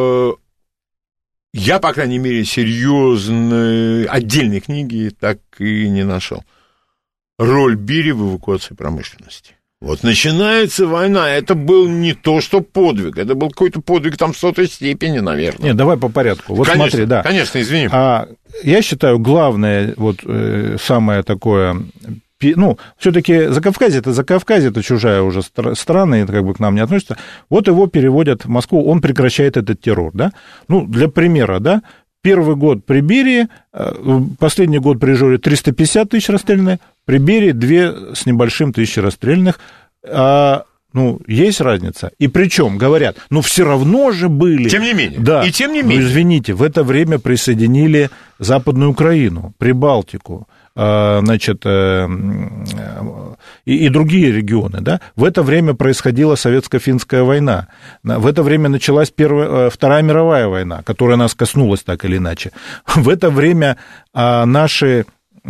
S3: я, по крайней мере, серьезной отдельной книги так и не нашел. Роль Берии в эвакуации промышленности. Вот начинается война, это был не то, что подвиг, это был какой-то подвиг там в 100-й степени, наверное.
S4: Нет, давай по порядку. Вот
S3: конечно,
S4: смотри, да.
S3: Конечно, извини.
S4: Я считаю, главное, вот самое такое, ну, все-таки Закавказье, это чужая уже страна, и как бы к нам не относится. Вот его переводят в Москву, он прекращает этот террор, да. Ну, для примера, да. Первый год при Берии, последний год при Ежове 350 тысяч расстрелянных, при Берии 2 с небольшим тысячи расстрелянных. Ну, есть разница. И причем, говорят, ну, все равно же были... Тем не менее. Да. И тем не менее. Ну, извините, в это время присоединили Западную Украину, Прибалтику, значит, и другие регионы, да, в это время происходила Советско-финская война, в это время началась Вторая мировая война, которая нас коснулась так или иначе, в это время наши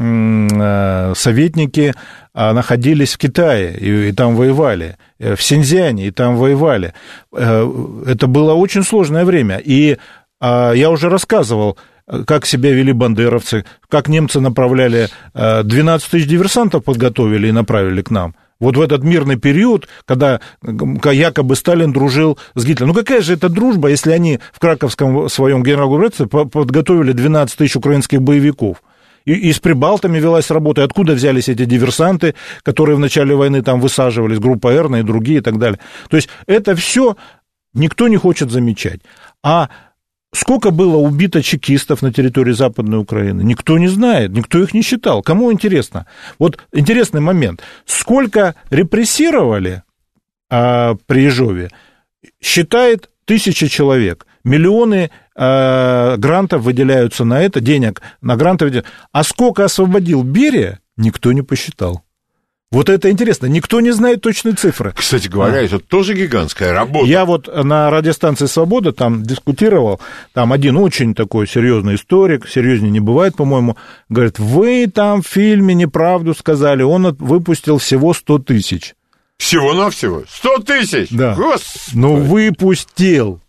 S4: советники находились в Китае и там воевали, в Синьцзяне и там воевали, это было очень сложное время, и я уже рассказывал, как себя вели бандеровцы, как немцы направляли, 12 тысяч диверсантов подготовили и направили к нам. Вот в этот мирный период, когда якобы Сталин дружил с Гитлером. Ну, какая же это дружба, если они в краковском своем генерал-губернаторстве подготовили 12 тысяч украинских боевиков? И с прибалтами велась работа. И откуда взялись эти диверсанты, которые в начале войны там высаживались, группа Эрна и другие и так далее. То есть это все никто не хочет замечать. А сколько было убито чекистов на территории Западной Украины? Никто не знает, никто их не считал. Кому интересно? Вот интересный момент. Сколько репрессировали при Ежове, считает 1000 человек. Миллионы грантов выделяются на это, денег на гранты выделяются. А сколько освободил Берия, никто не посчитал. Вот это интересно, никто не знает точной цифры.
S3: Кстати говоря, это тоже гигантская работа.
S4: Я вот на радиостанции «Свобода» там дискутировал, там один очень такой серьезный историк, серьезнее не бывает, по-моему, говорит, вы там в фильме неправду сказали, он выпустил всего 100 тысяч.
S3: Всего-навсего? 100 тысяч?
S4: Да.
S3: Господи.
S4: Ну, выпустил.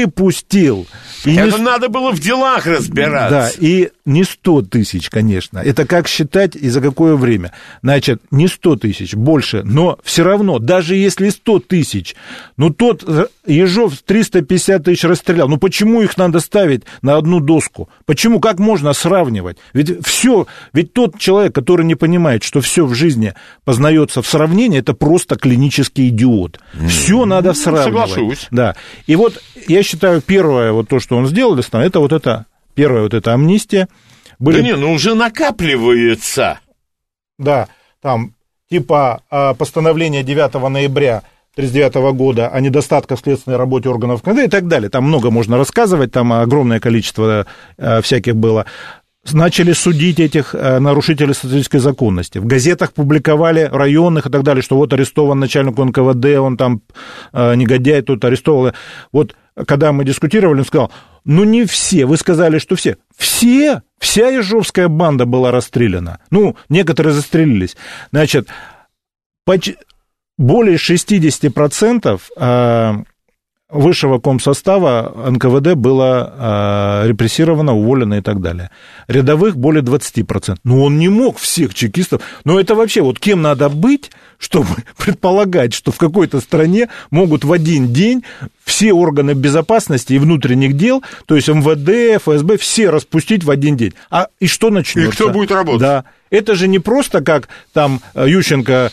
S4: И
S3: это надо было в делах разбираться.
S4: Да, и не 100 тысяч, конечно. Это как считать и за какое время. Значит, не 100 тысяч, больше, но все равно, даже если 100 тысяч, ну, тот Ежов 350 тысяч расстрелял, ну, почему их надо ставить на одну доску? Почему? Как можно сравнивать? Ведь тот человек, который не понимает, что все в жизни познается в сравнении, это просто клинический идиот. Все надо сравнивать.
S3: Соглашусь.
S4: Да. И вот я считаю, первое, вот то, что он сделал, это вот это, первая вот эта амнистия.
S3: Да не, ну уже накапливается.
S4: Да, там типа постановление 9 ноября 1939 года о недостатках в следственной работе органов КГБ и так далее. Там много можно рассказывать, там огромное количество всяких было. начали судить этих нарушителей статистической законности. В газетах публиковали, районных и так далее, что вот арестован начальник НКВД, он там негодяй, тут арестовал. Вот когда мы дискутировали, он сказал, ну не все, вы сказали, что все. Все? Вся ижовская банда была расстреляна. Ну, некоторые застрелились. Значит, более 60% высшего комсостава НКВД было репрессировано, уволено и так далее. Рядовых более 20%. Ну, он не мог всех чекистов. Но это вообще, вот кем надо быть, чтобы предполагать, что в какой-то стране могут в один день все органы безопасности и внутренних дел, то есть МВД, ФСБ, все распустить в один день. И что начнется?
S3: И кто будет работать?
S4: Да. Это же не просто как там Ющенко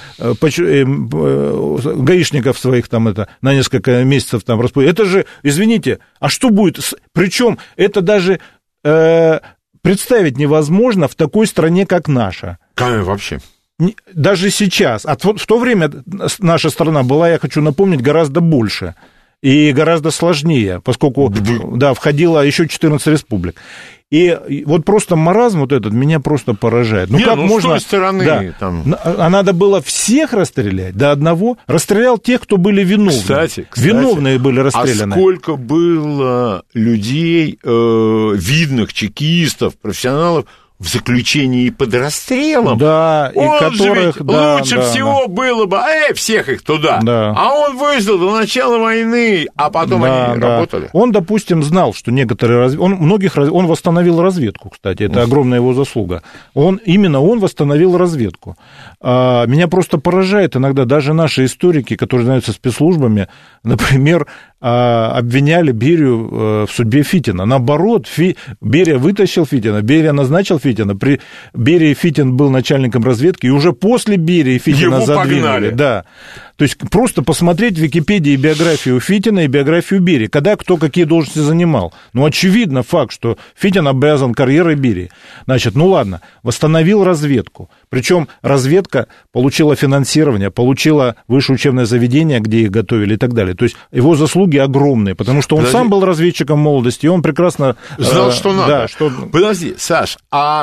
S4: гаишников своих там это на несколько месяцев там распустил. Это же, извините, а что будет? Причем это даже представить невозможно в такой стране, как наша.
S3: Вообще.
S4: Даже сейчас. В то время наша страна была, я хочу напомнить, гораздо больше. И гораздо сложнее, поскольку, да, входило еще 14 республик. И вот просто маразм вот этот меня просто поражает. Ну, как можно...
S3: с той стороны...
S4: Да,
S3: там...
S4: А надо было всех расстрелять до одного. Расстрелял тех, кто были виновны.
S3: Кстати,
S4: виновные были расстреляны.
S3: А сколько было людей, видных чекистов, профессионалов, в заключении под расстрелом.
S4: Да, и
S3: он
S4: которых...
S3: же лучше всего было бы, всех их туда.
S4: Да.
S3: А он выждал до начала войны, а потом они работали.
S4: Он, допустим, знал, что некоторые... Он восстановил разведку, кстати, это огромная его заслуга. Именно он восстановил разведку. Меня просто поражает иногда даже наши историки, которые занимаются спецслужбами, например, обвиняли Берию в судьбе Фитина. Наоборот, Берия вытащил Фитина, Берия назначил Фитина. При Берии Фитин был начальником разведки, и уже после Берии Фитина
S3: его
S4: задвинули.
S3: Погнали.
S4: Да. То есть просто посмотреть в Википедии биографию Фитина и биографию Берии, когда кто какие должности занимал. Ну, очевидно факт, что Фитин обязан карьерой Берии. Значит, ну ладно, восстановил разведку. Причем разведка получила финансирование, получила высшее учебное заведение, где их готовили и так далее. То есть его заслуги огромные, потому что он сам был разведчиком молодости, и он прекрасно...
S3: Знал, что надо.
S4: Да, что...
S3: Подожди, Саш,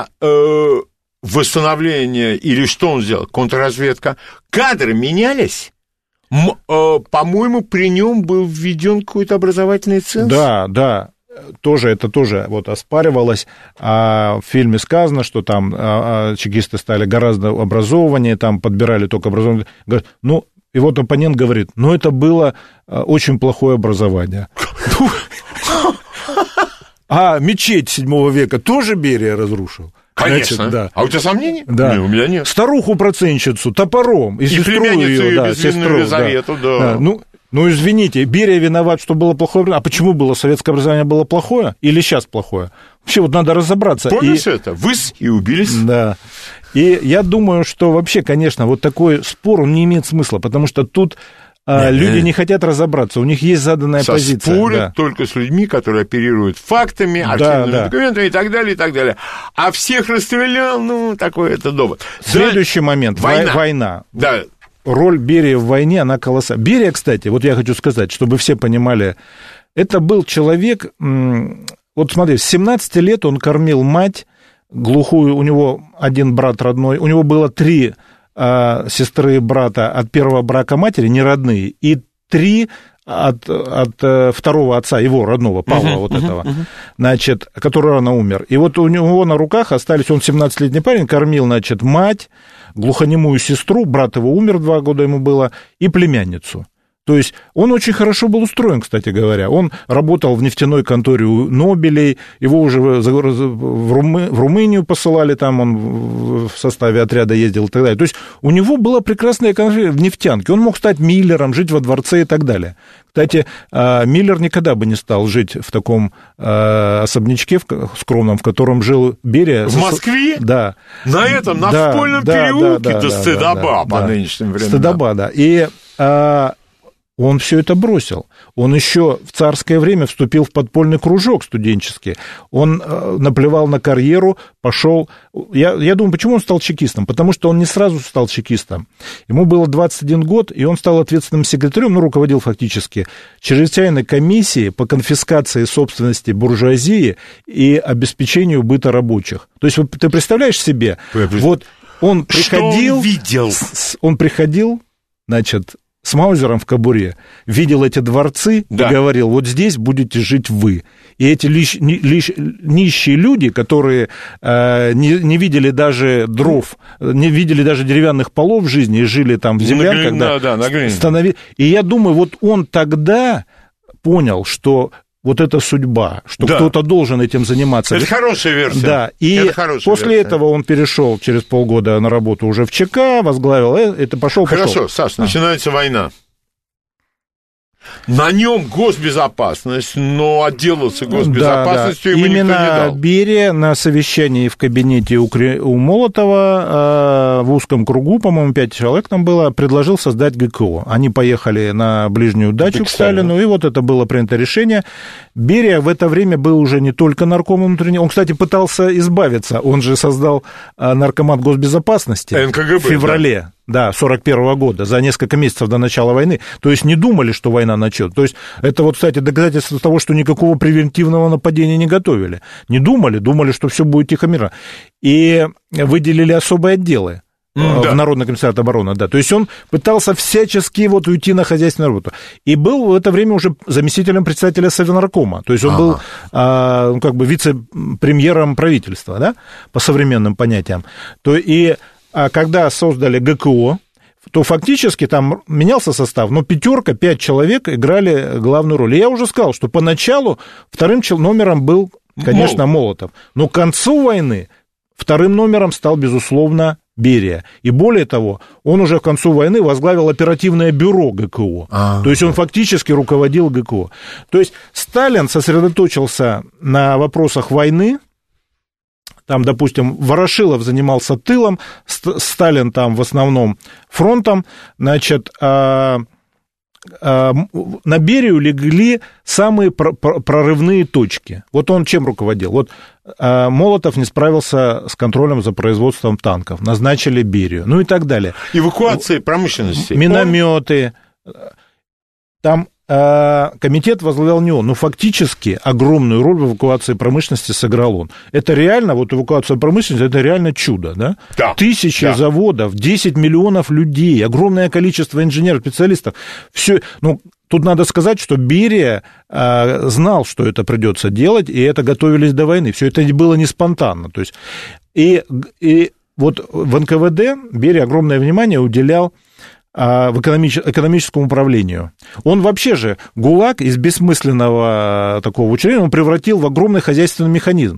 S3: восстановление или что он сделал? Контрразведка. Кадры менялись? По-моему, при нем был введен какой-то образовательный ценз.
S4: Да. Это тоже вот оспаривалось. В фильме сказано, что там чекисты стали гораздо образованнее, там подбирали только образование. Ну, и вот оппонент говорит, это было очень плохое образование. А мечеть 7 века тоже Берия разрушил?
S3: Конечно.
S4: Значит, да.
S3: А у тебя сомнений?
S4: Да.
S3: У меня нет.
S4: Старуху-процентщицу топором. И сестру ее,
S3: сестру, Елизавету, да.
S4: Ну, извините, Берия виноват, что было плохое образование. А почему было советское образование было плохое? Или сейчас плохое? Вообще вот надо разобраться.
S3: Помнишь это? Выс и убились.
S4: Да. И я думаю, что вообще, конечно, вот такой спор, он не имеет смысла, потому что тут люди не хотят разобраться, у них есть заданная позиция.
S3: Спорят только с людьми, которые оперируют фактами, архивными документами и так далее, и так далее. А всех расстрелял, такой это довод.
S4: Следующий момент. Война.
S3: Да.
S4: Роль Берии в войне, она колоссальна. Берия, кстати, вот я хочу сказать, чтобы все понимали, это был человек, вот смотри, с 17 лет он кормил мать глухую, у него один брат родной, у него было 3 сестры и брата от первого брака матери, не родные, и 3 от второго отца, его родного, Павла этого, значит, который рано умер. И вот у него на руках остались, он 17-летний парень, кормил, значит, мать, глухонемую сестру, брат его умер, 2 года ему было, и племянницу. То есть он очень хорошо был устроен, кстати говоря. Он работал в нефтяной конторе у Нобелей, его уже в Румынию посылали, там он в составе отряда ездил и так далее. То есть у него была прекрасная экономика в нефтянке. Он мог стать миллером, жить во дворце и так далее. Кстати, Миллер никогда бы не стал жить в таком особнячке скромном, в котором жил Берия.
S3: В Москве?
S4: Да.
S3: На этом, на Вспольном переулке? Да, стыдоба по нынешним временам.
S4: Стыдоба, да. И... он все это бросил. Он еще в царское время вступил в подпольный кружок студенческий. Он наплевал на карьеру, пошел... Я думаю, почему он стал чекистом? Потому что он не сразу стал чекистом. Ему было 21 год, и он стал ответственным секретарем, руководил фактически чрезвычайной комиссией по конфискации собственности буржуазии и обеспечению быта рабочих. То есть, ты представляешь себе, вот он приходил...
S3: Что он видел?
S4: Он приходил, значит... с маузером в кобуре, видел эти дворцы и говорил, вот здесь будете жить вы. И эти нищие люди, которые не видели даже дров, не видели даже деревянных полов в жизни и жили там в землянках, и я думаю, вот он тогда понял, что вот эта судьба, что кто-то должен этим заниматься.
S3: Это хорошая версия.
S4: Да, и после этого он перешел через полгода на работу уже в ЧК, возглавил это, пошел.
S3: Хорошо, Саш, начинается война. На нем госбезопасность, но отделаться госбезопасностью ему никто не дал.
S4: Именно Берия на совещании в кабинете у Молотова в узком кругу, по-моему, 5 человек там было, предложил создать ГКО. Они поехали на ближнюю дачу к Сталину, и вот это было принято решение. Берия в это время был уже не только наркомом внутреннего, он, кстати, пытался избавиться, он же создал наркомат госбезопасности
S3: НКГБ,
S4: в феврале. Да, 41-го года, за несколько месяцев до начала войны. То есть не думали, что война начнется. То есть это вот, кстати, доказательство того, что никакого превентивного нападения не готовили. Не думали, что все будет тихо-мирно. И выделили особые отделы в Народный комиссариат обороны. Да. То есть он пытался всячески вот уйти на хозяйственную работу. И был в это время уже заместителем председателя Совнаркома. То есть он был как бы вице-премьером правительства, да, по современным понятиям. А когда создали ГКО, то фактически там менялся состав, но 5 человек играли главную роль. И я уже сказал, что поначалу вторым номером был, конечно, Молотов. Но к концу войны вторым номером стал, безусловно, Берия. И более того, он уже к концу войны возглавил оперативное бюро ГКО. То есть он фактически руководил ГКО. То есть Сталин сосредоточился на вопросах войны. Там, допустим, Ворошилов занимался тылом, Сталин там в основном фронтом, значит, на Берию легли самые прорывные точки. Вот он чем руководил? Вот Молотов не справился с контролем за производством танков, назначили Берию, ну и так далее.
S3: Эвакуация промышленности.
S4: Минометы. Там комитет возглавлял не он, но фактически огромную роль в эвакуации промышленности сыграл он. Это реально, вот эвакуация промышленности, это реально чудо, да? Тысячи заводов, 10 миллионов людей, огромное количество инженеров, специалистов. Все, тут надо сказать, что Берия знал, что это придется делать, и это готовились до войны. Все это было не спонтанно. То есть, и вот в НКВД Берия огромное внимание уделял в экономическому управлению. Он вообще же ГУЛАГ из бессмысленного такого учреждения он превратил в огромный хозяйственный механизм.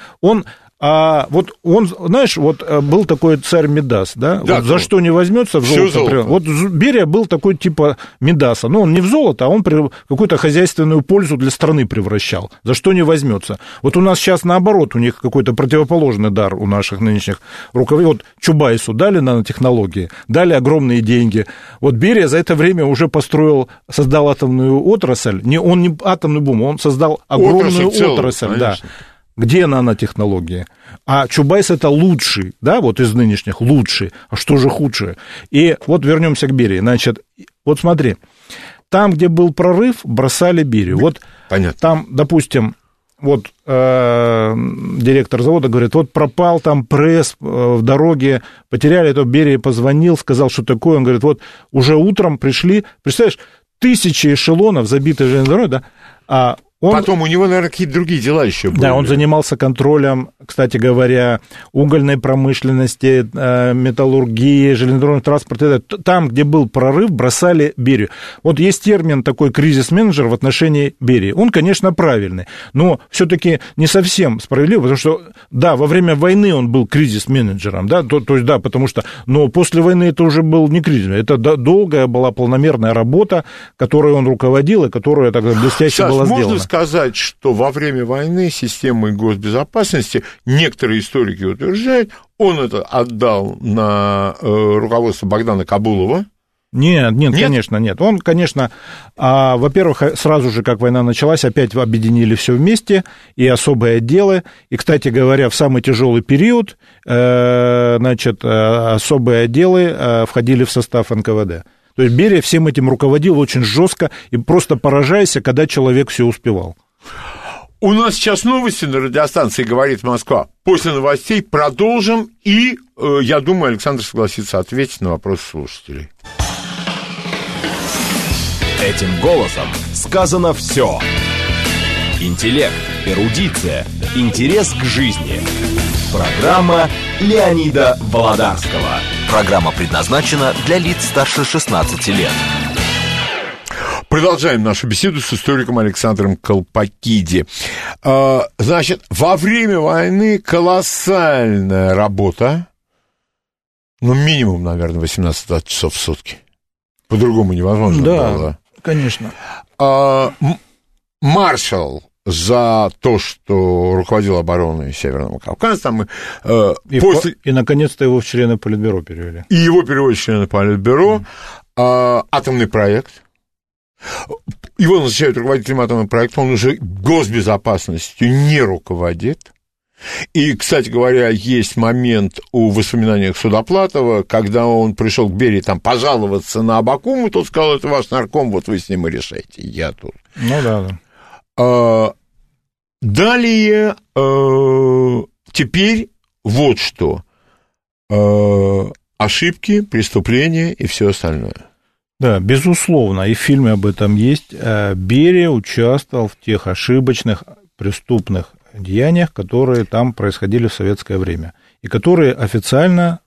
S4: Вот он, знаешь, вот был такой царь Мидас, да? Вот за что не возьмется в золото. Вот Берия был такой типа Мидаса. Он не в золото, а он какую-то хозяйственную пользу для страны превращал. За что не возьмется. Вот у нас сейчас наоборот, у них какой-то противоположный дар у наших нынешних руководителей. Вот Чубайсу дали нанотехнологии, дали огромные деньги. Вот Берия за это время уже создал атомную отрасль. Он не атомную бомбу, он создал огромную отрасль, да. Где нанотехнологии? А Чубайс это лучший, да, вот из нынешних лучший. А что же худшее? И вот вернемся к Берии. Значит, вот смотри, там, где был прорыв, бросали Берию. Вот понятно. Там, допустим, вот директор завода говорит, вот пропал там пресс в дороге, потеряли, то Берия позвонил, сказал, что такое. Он говорит, вот уже утром пришли, представляешь, 1000 эшелонов, забитые железной дорогой, да,
S3: Потом у него, наверное, какие-то другие дела еще были.
S4: Да, он занимался контролем, кстати говоря, угольной промышленности, металлургии, железнодорожного транспорта. Там, где был прорыв, бросали Берию. Вот есть термин такой кризис-менеджер в отношении Берии. Он, конечно, правильный, но все-таки не совсем справедливый, потому что, да, во время войны он был кризис-менеджером, да, то есть, да, потому что, но после войны это уже был не кризис, это долгая была полномерная работа, которой он руководил и которая так блестяще была сделана.
S3: Сказать, что во время войны системой госбезопасности, некоторые историки утверждают, он это отдал на руководство Богдана Кобулова,
S4: Нет, конечно, нет. Он, конечно, во-первых, сразу же, как война началась, опять объединили все вместе, и особые отделы. И, кстати говоря, в самый тяжелый период, значит, особые отделы входили в состав НКВД. То есть Берия всем этим руководил очень жестко, и просто поражайся, когда человек все успевал.
S3: У нас сейчас новости на радиостанции «Говорит Москва». После новостей продолжим, и, я думаю, Александр согласится ответить на вопросы слушателей.
S1: Этим голосом сказано все. Интеллект, эрудиция, интерес к жизни. Программа Леонида Володарского.
S2: Программа предназначена для лиц старше 16 лет.
S3: Продолжаем нашу беседу с историком Александром Колпакиди. Значит, во время войны колоссальная работа, ну, минимум, наверное, 18 часов в сутки. По-другому невозможно было.
S4: Да, конечно.
S3: Маршал за то, что руководил обороной Северного Кавказа. Там,
S4: и, наконец-то, его в члены Политбюро перевели.
S3: И его перевели в члены Политбюро. Атомный проект. Его назначают руководителем атомного проекта, он уже госбезопасностью не руководит. И, кстати говоря, есть момент у воспоминаниях Судоплатова, когда он пришел к Берии там пожаловаться на Абакуму, тот сказал, это ваш нарком, вот вы с ним и решайте, я тут.
S4: Ну да.
S3: Далее, теперь вот что. Ошибки, преступления и все остальное.
S4: Да, безусловно, и в фильме об этом есть. Берия участвовал в тех ошибочных, преступных деяниях, которые там происходили в советское время, и которые официально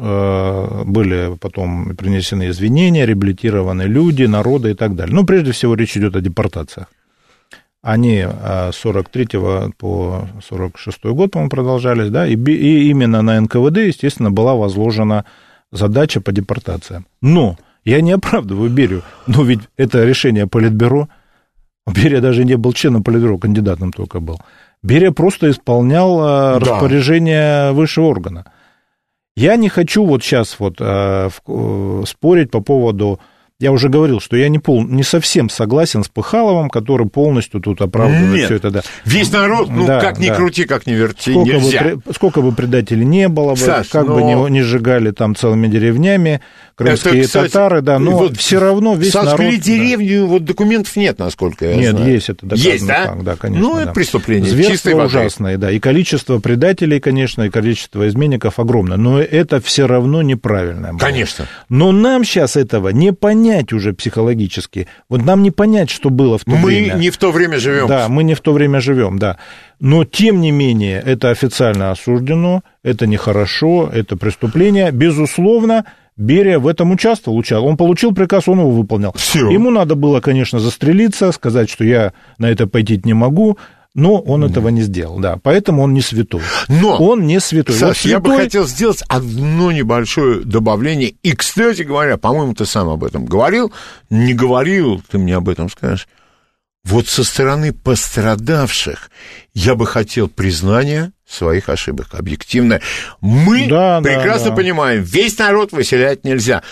S4: были потом принесены извинения, реабилитированы люди, народы и так далее. Ну, прежде всего, речь идет о депортациях. Они с 43 по 46 год, по-моему, продолжались, да, и именно на НКВД, естественно, была возложена задача по депортациям. Но я не оправдываю Берию, но ведь это решение Политбюро. Берия даже не был членом Политбюро, кандидатом только был. Берия просто исполнял распоряжение высшего органа. Я не хочу вот сейчас вот спорить по поводу... Я уже говорил, что я не совсем согласен с Пыхаловым, который полностью тут оправдывает все это. Да.
S3: Весь народ, как ни крути, как ни верти, нельзя.
S4: Сколько бы предателей не было,
S3: Саш,
S4: как бы не сжигали там целыми деревнями, крымские татары, да, но вот все равно весь народ...
S3: Сожгли деревню, вот документов нет, насколько я знаю.
S4: Нет, есть это доказано.
S3: Есть, да?
S4: Да, конечно.
S3: Ну, это преступление.
S4: Зверство ужасное, да, и количество предателей, конечно, и количество изменников огромное, но это все равно неправильно.
S3: Конечно.
S4: Но нам сейчас этого не понять уже психологически. Вот нам не понять, что было в то время.
S3: Мы не в то время живем.
S4: Да, мы не в то время живем, да. Но, тем не менее, это официально осуждено, это нехорошо, это преступление. Безусловно, Берия в этом участвовал. Он получил приказ, он его выполнял.
S3: Всё.
S4: Ему надо было, конечно, застрелиться, сказать, что я на это пойти не могу, но он этого не сделал, да, поэтому он не святой. Но он не святой.
S3: Саш,
S4: вот святой...
S3: я бы хотел сделать одно небольшое добавление. И, кстати говоря, по-моему, ты сам об этом говорил. Не говорил, ты мне об этом скажешь. Вот со стороны пострадавших я бы хотел признания своих ошибок, объективно. Мы прекрасно понимаем, весь народ выселять нельзя,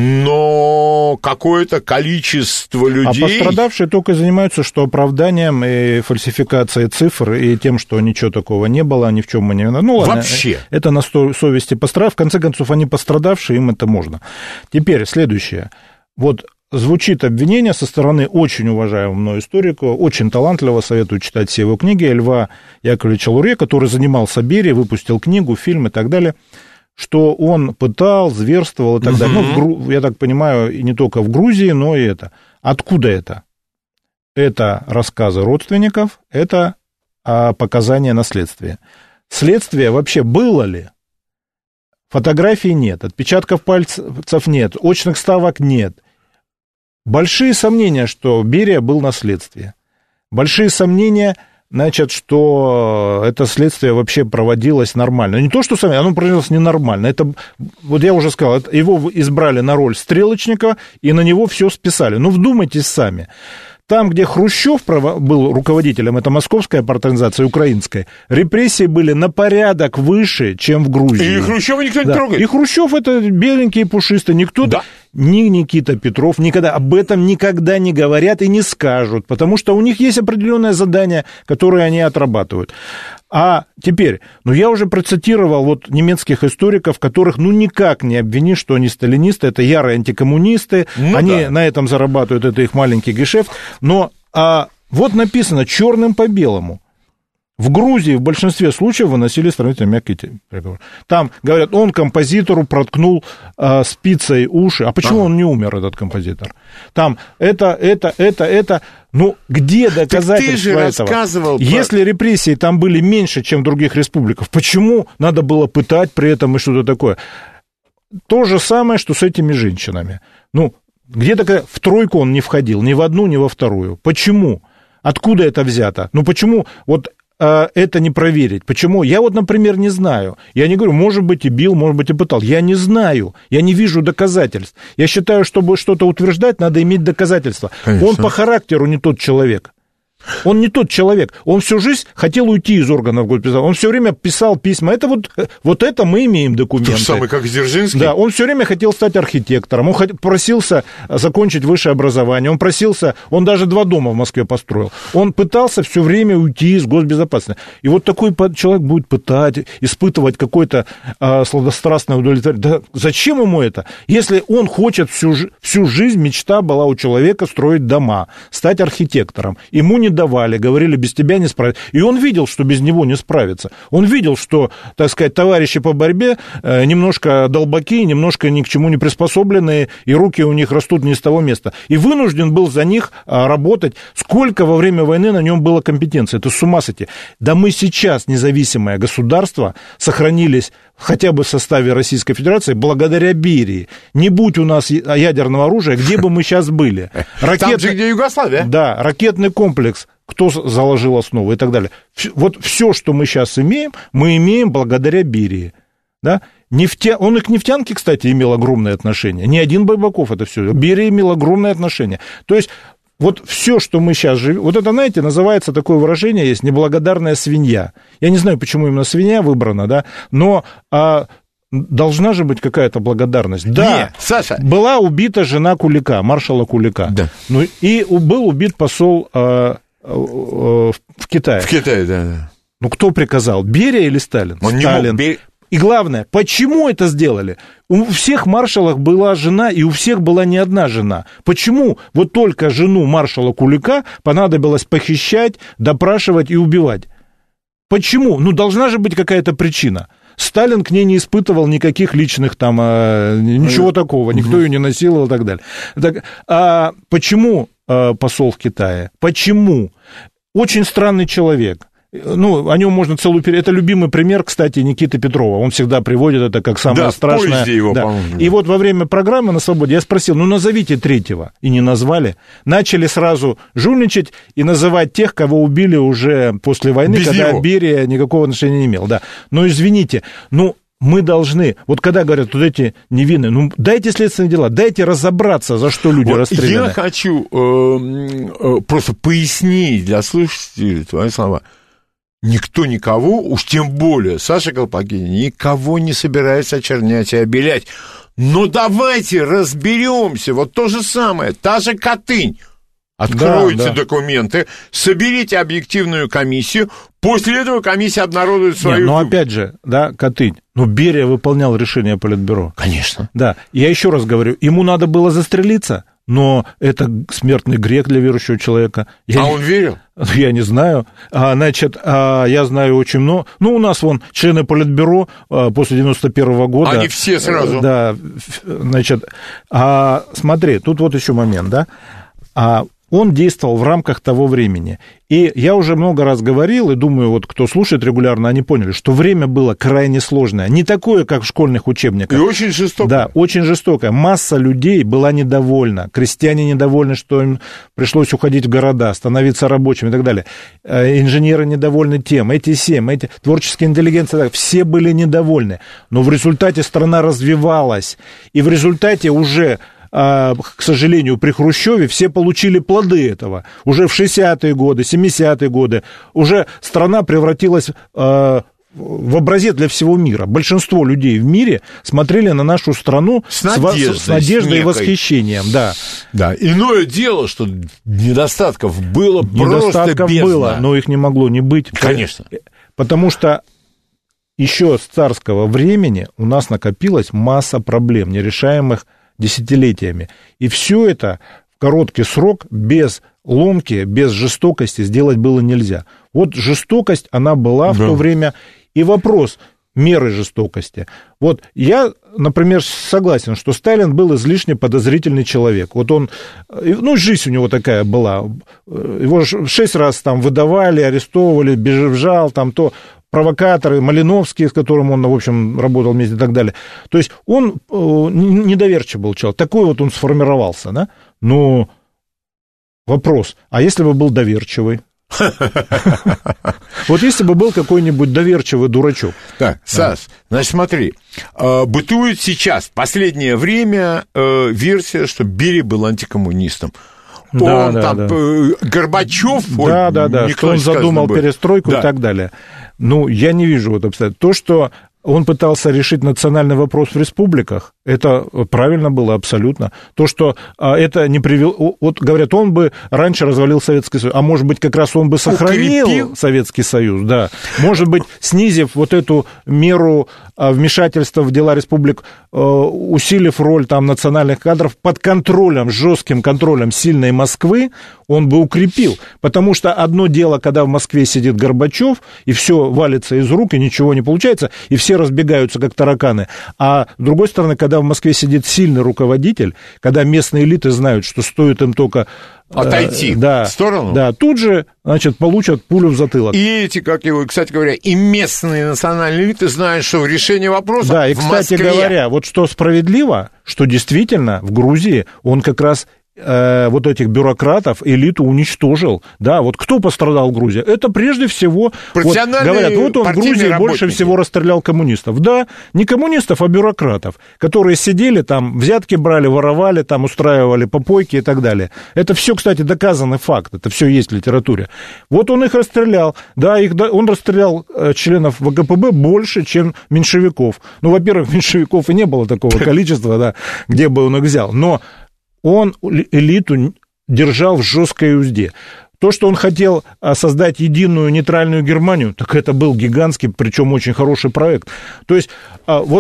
S3: но какое-то количество людей...
S4: А пострадавшие только занимаются что оправданием и фальсификацией цифр, и тем, что ничего такого не было, ни в чем мы не... Ну, ладно,
S3: вообще. Это
S4: на совести пострадавших. В конце концов, они пострадавшие, им это можно. Теперь следующее. Вот звучит обвинение со стороны очень уважаемого мной историка, очень талантливого, советую читать все его книги, Льва Яковлевича Лурье, который занимался Берией, выпустил книгу, фильм и так далее, что он пытал, зверствовал и так далее. Ну, я так понимаю, и не только в Грузии, но и это. Откуда это? Это рассказы родственников, это показания на следствии. Следствие вообще было ли? Фотографий нет, отпечатков пальцев нет, очных ставок нет. Большие сомнения, что Берия был на следствии. Большие сомнения, значит, что это следствие вообще проводилось нормально. Не то, что оно проводилось ненормально. Это, вот я уже сказал, его избрали на роль стрелочника, и на него все списали. Ну, вдумайтесь сами. Там, где Хрущев был руководителем, это московская партизация, украинская, репрессии были на порядок выше, чем в Грузии.
S3: И Хрущева никто не трогает.
S4: И Хрущев это беленький и пушистый, никто...
S3: Да.
S4: ни Никита Петров никогда об этом никогда не говорят и не скажут, потому что у них есть определенное задание, которое они отрабатывают. А теперь, я уже процитировал вот немецких историков, которых никак не обвинишь, что они сталинисты, это ярые антикоммунисты, они на этом зарабатывают, это их маленький гешефт, но вот написано черным по белому. В Грузии в большинстве случаев выносили сравнительно мягкий приговор. Там, говорят, он композитору проткнул спицей уши. А почему он не умер, этот композитор? Там это. Где доказательства этого? Если репрессии там были меньше, чем в других республиках, почему надо было пытать при этом и что-то такое? То же самое, что с этими женщинами. Где-то в тройку он не входил, ни в одну, ни во вторую. Почему? Откуда это взято? Почему это не проверить? Почему? Я например, не знаю. Я не говорю, может быть, и бил, может быть, и пытал. Я не знаю. Я не вижу доказательств. Я считаю, чтобы что-то утверждать, надо иметь доказательства. Конечно. Он по характеру не тот человек. Он не тот человек. Он всю жизнь хотел уйти из органов госбезопасности. Он все время писал письма. Это вот это мы имеем документы. То же самое,
S3: как Дзержинский.
S4: Да, он все время хотел стать архитектором. Он просился закончить высшее образование. Он даже 2 дома в Москве построил. Он пытался все время уйти из госбезопасности. И вот такой человек будет пытать, испытывать какое-то сладострастное удовлетворение. Да зачем ему это? Если он хочет всю жизнь, мечта была у человека строить дома, стать архитектором. Ему не давали, говорили, без тебя не справиться. И он видел, что без него не справится. Он видел, что, так сказать, товарищи по борьбе немножко долбаки, немножко ни к чему не приспособленные, и руки у них растут не с того места. И вынужден был за них работать. Сколько во время войны на нем было компетенции? Это с ума сойти. Да мы сейчас, независимое государство, сохранились хотя бы в составе Российской Федерации благодаря Берии. Не будь у нас ядерного оружия, где бы мы сейчас были?
S3: Там же, где Югославия.
S4: Да, ракетный комплекс, кто заложил основу и так далее. Вот все, что мы сейчас имеем, мы имеем благодаря Берии. Да? Он и к нефтянке, кстати, имел огромное отношение. Не один Байбаков это все. Берия имел огромное отношение. То есть вот все, что мы сейчас живем, вот это, знаете, называется, такое выражение есть, неблагодарная свинья. Я не знаю, почему именно свинья выбрана, да, но должна же быть какая-то благодарность. Да,
S3: нет, Саша.
S4: Была убита жена Кулика, маршала Кулика. Да. И был убит посол в Китае.
S3: В Китае, да.
S4: Кто приказал, Берия или Сталин? Сталин. И главное, почему это сделали? У всех маршалов была жена, и у всех была не одна жена. Почему вот только жену маршала Кулика понадобилось похищать, допрашивать и убивать? Почему? Должна же быть какая-то причина. Сталин к ней не испытывал никаких личных там, ничего такого, никто ее не насиловал и так далее. А почему посол в Китае? Почему? Очень странный человек. О нем можно целую передачу. Это любимый пример, кстати, Никиты Петрова. Он всегда приводит это как самое страшное. Да, в поезде его, по-моему. И вот во время программы «На свободе» я спросил, назовите третьего. И не назвали. Начали сразу жульничать и называть тех, кого убили уже после войны, без когда него. Берия никакого отношения не имел. Да. Но извините, мы должны, вот когда говорят, вот эти невинные, дайте следственные дела, дайте разобраться, за что люди расстреляны.
S3: Я хочу просто пояснить для слушателей твои слова. Никто никого, уж тем более Саша Колпакин, никого не собирается очернять и обелять. Но давайте разберемся. Вот то же самое, та же Катынь. Откройте документы, соберите объективную комиссию, после этого комиссия обнародует свою...
S4: опять же, Катынь, Берия выполнял решение Политбюро.
S3: Конечно.
S4: Да, я еще раз говорю, ему надо было застрелиться, но это смертный грех для верующего человека.
S3: Он верил?
S4: Я не знаю. Я знаю очень много. У нас члены Политбюро после 91 года...
S3: Они все сразу.
S4: Да, смотри, тут вот еще момент, да. Он действовал в рамках того времени. И я уже много раз говорил, и думаю, кто слушает регулярно, они поняли, что время было крайне сложное. Не такое, как в школьных учебниках.
S3: И очень жестокое.
S4: Да, очень жестокое. Масса людей была недовольна. Крестьяне недовольны, что им пришлось уходить в города, становиться рабочими и так далее. Инженеры недовольны тем, эти творческая интеллигенция, все были недовольны. Но в результате страна развивалась. И в результате уже... к сожалению, при Хрущеве все получили плоды этого. Уже в 60-е годы, 70-е годы уже страна превратилась в в образец для всего мира. Большинство людей в мире смотрели на нашу страну с надеждой и восхищением. Да.
S3: Да. Иное дело, что недостатков было просто бездна.
S4: Было, но их не могло не быть.
S3: Конечно.
S4: Потому что еще с царского времени у нас накопилась масса проблем, нерешаемых десятилетиями. И все это в короткий срок, без ломки, без жестокости сделать было нельзя. Вот жестокость, она была в то время. И вопрос меры жестокости. Вот я, например, согласен, что Сталин был излишне подозрительный человек. Вот он, ну, жизнь у него такая была. Его 6 раз там выдавали, арестовывали, бежал, там то... провокаторы, Малиновский, с которым он, в общем, работал вместе и так далее. То есть он недоверчивый был человек. Такой вот он сформировался, да? Но вопрос, а если бы был доверчивый? Вот если бы был какой-нибудь доверчивый дурачок.
S3: Так, Саш, значит, смотри, бытует сейчас, в последнее время, версия, что Берия был антикоммунистом. Горбачев,
S4: что он задумал перестройку и так далее. Ну, я не вижу вот обстоятельств. То, что он пытался решить национальный вопрос в республиках, это правильно было абсолютно. То, что это не привело... Вот, говорят, он бы раньше развалил Советский Союз, а может быть, как раз он бы сохранил Советский Союз, да. Может быть, снизив вот эту меру вмешательства в дела республик, усилив роль там национальных кадров, под контролем, жестким контролем сильной Москвы, он бы укрепил. Потому что одно дело, когда в Москве сидит Горбачев, и все валится из рук, и ничего не получается, и все разбегаются, как тараканы. А с другой стороны, когда в Москве сидит сильный руководитель, когда местные элиты знают, что стоит им только...
S3: отойти в сторону.
S4: Да, тут же, значит, получат пулю в затылок.
S3: И эти, как его, кстати говоря, и местные национальные элиты знают, что решение вопроса
S4: да, и,
S3: в
S4: кстати
S3: Москве.
S4: Говоря, вот что справедливо, что действительно в Грузии он как раз вот этих бюрократов, элиту уничтожил. Да, вот кто пострадал в Грузии? Это прежде всего... Вот, говорят, вот он в Грузии больше всего расстрелял коммунистов. Да, не коммунистов, а бюрократов, которые сидели там, взятки брали, воровали, там устраивали попойки и так далее. Это все, кстати, доказанный факт. Это все есть в литературе. Вот он их расстрелял. Да, он расстрелял членов ВКПБ больше, чем меньшевиков. Ну, во-первых, меньшевиков и не было такого количества, да, где бы он их взял. Но он элиту держал в жесткой узде. То, что он хотел создать единую нейтральную Германию, так это был гигантский, причем очень хороший проект. То есть вот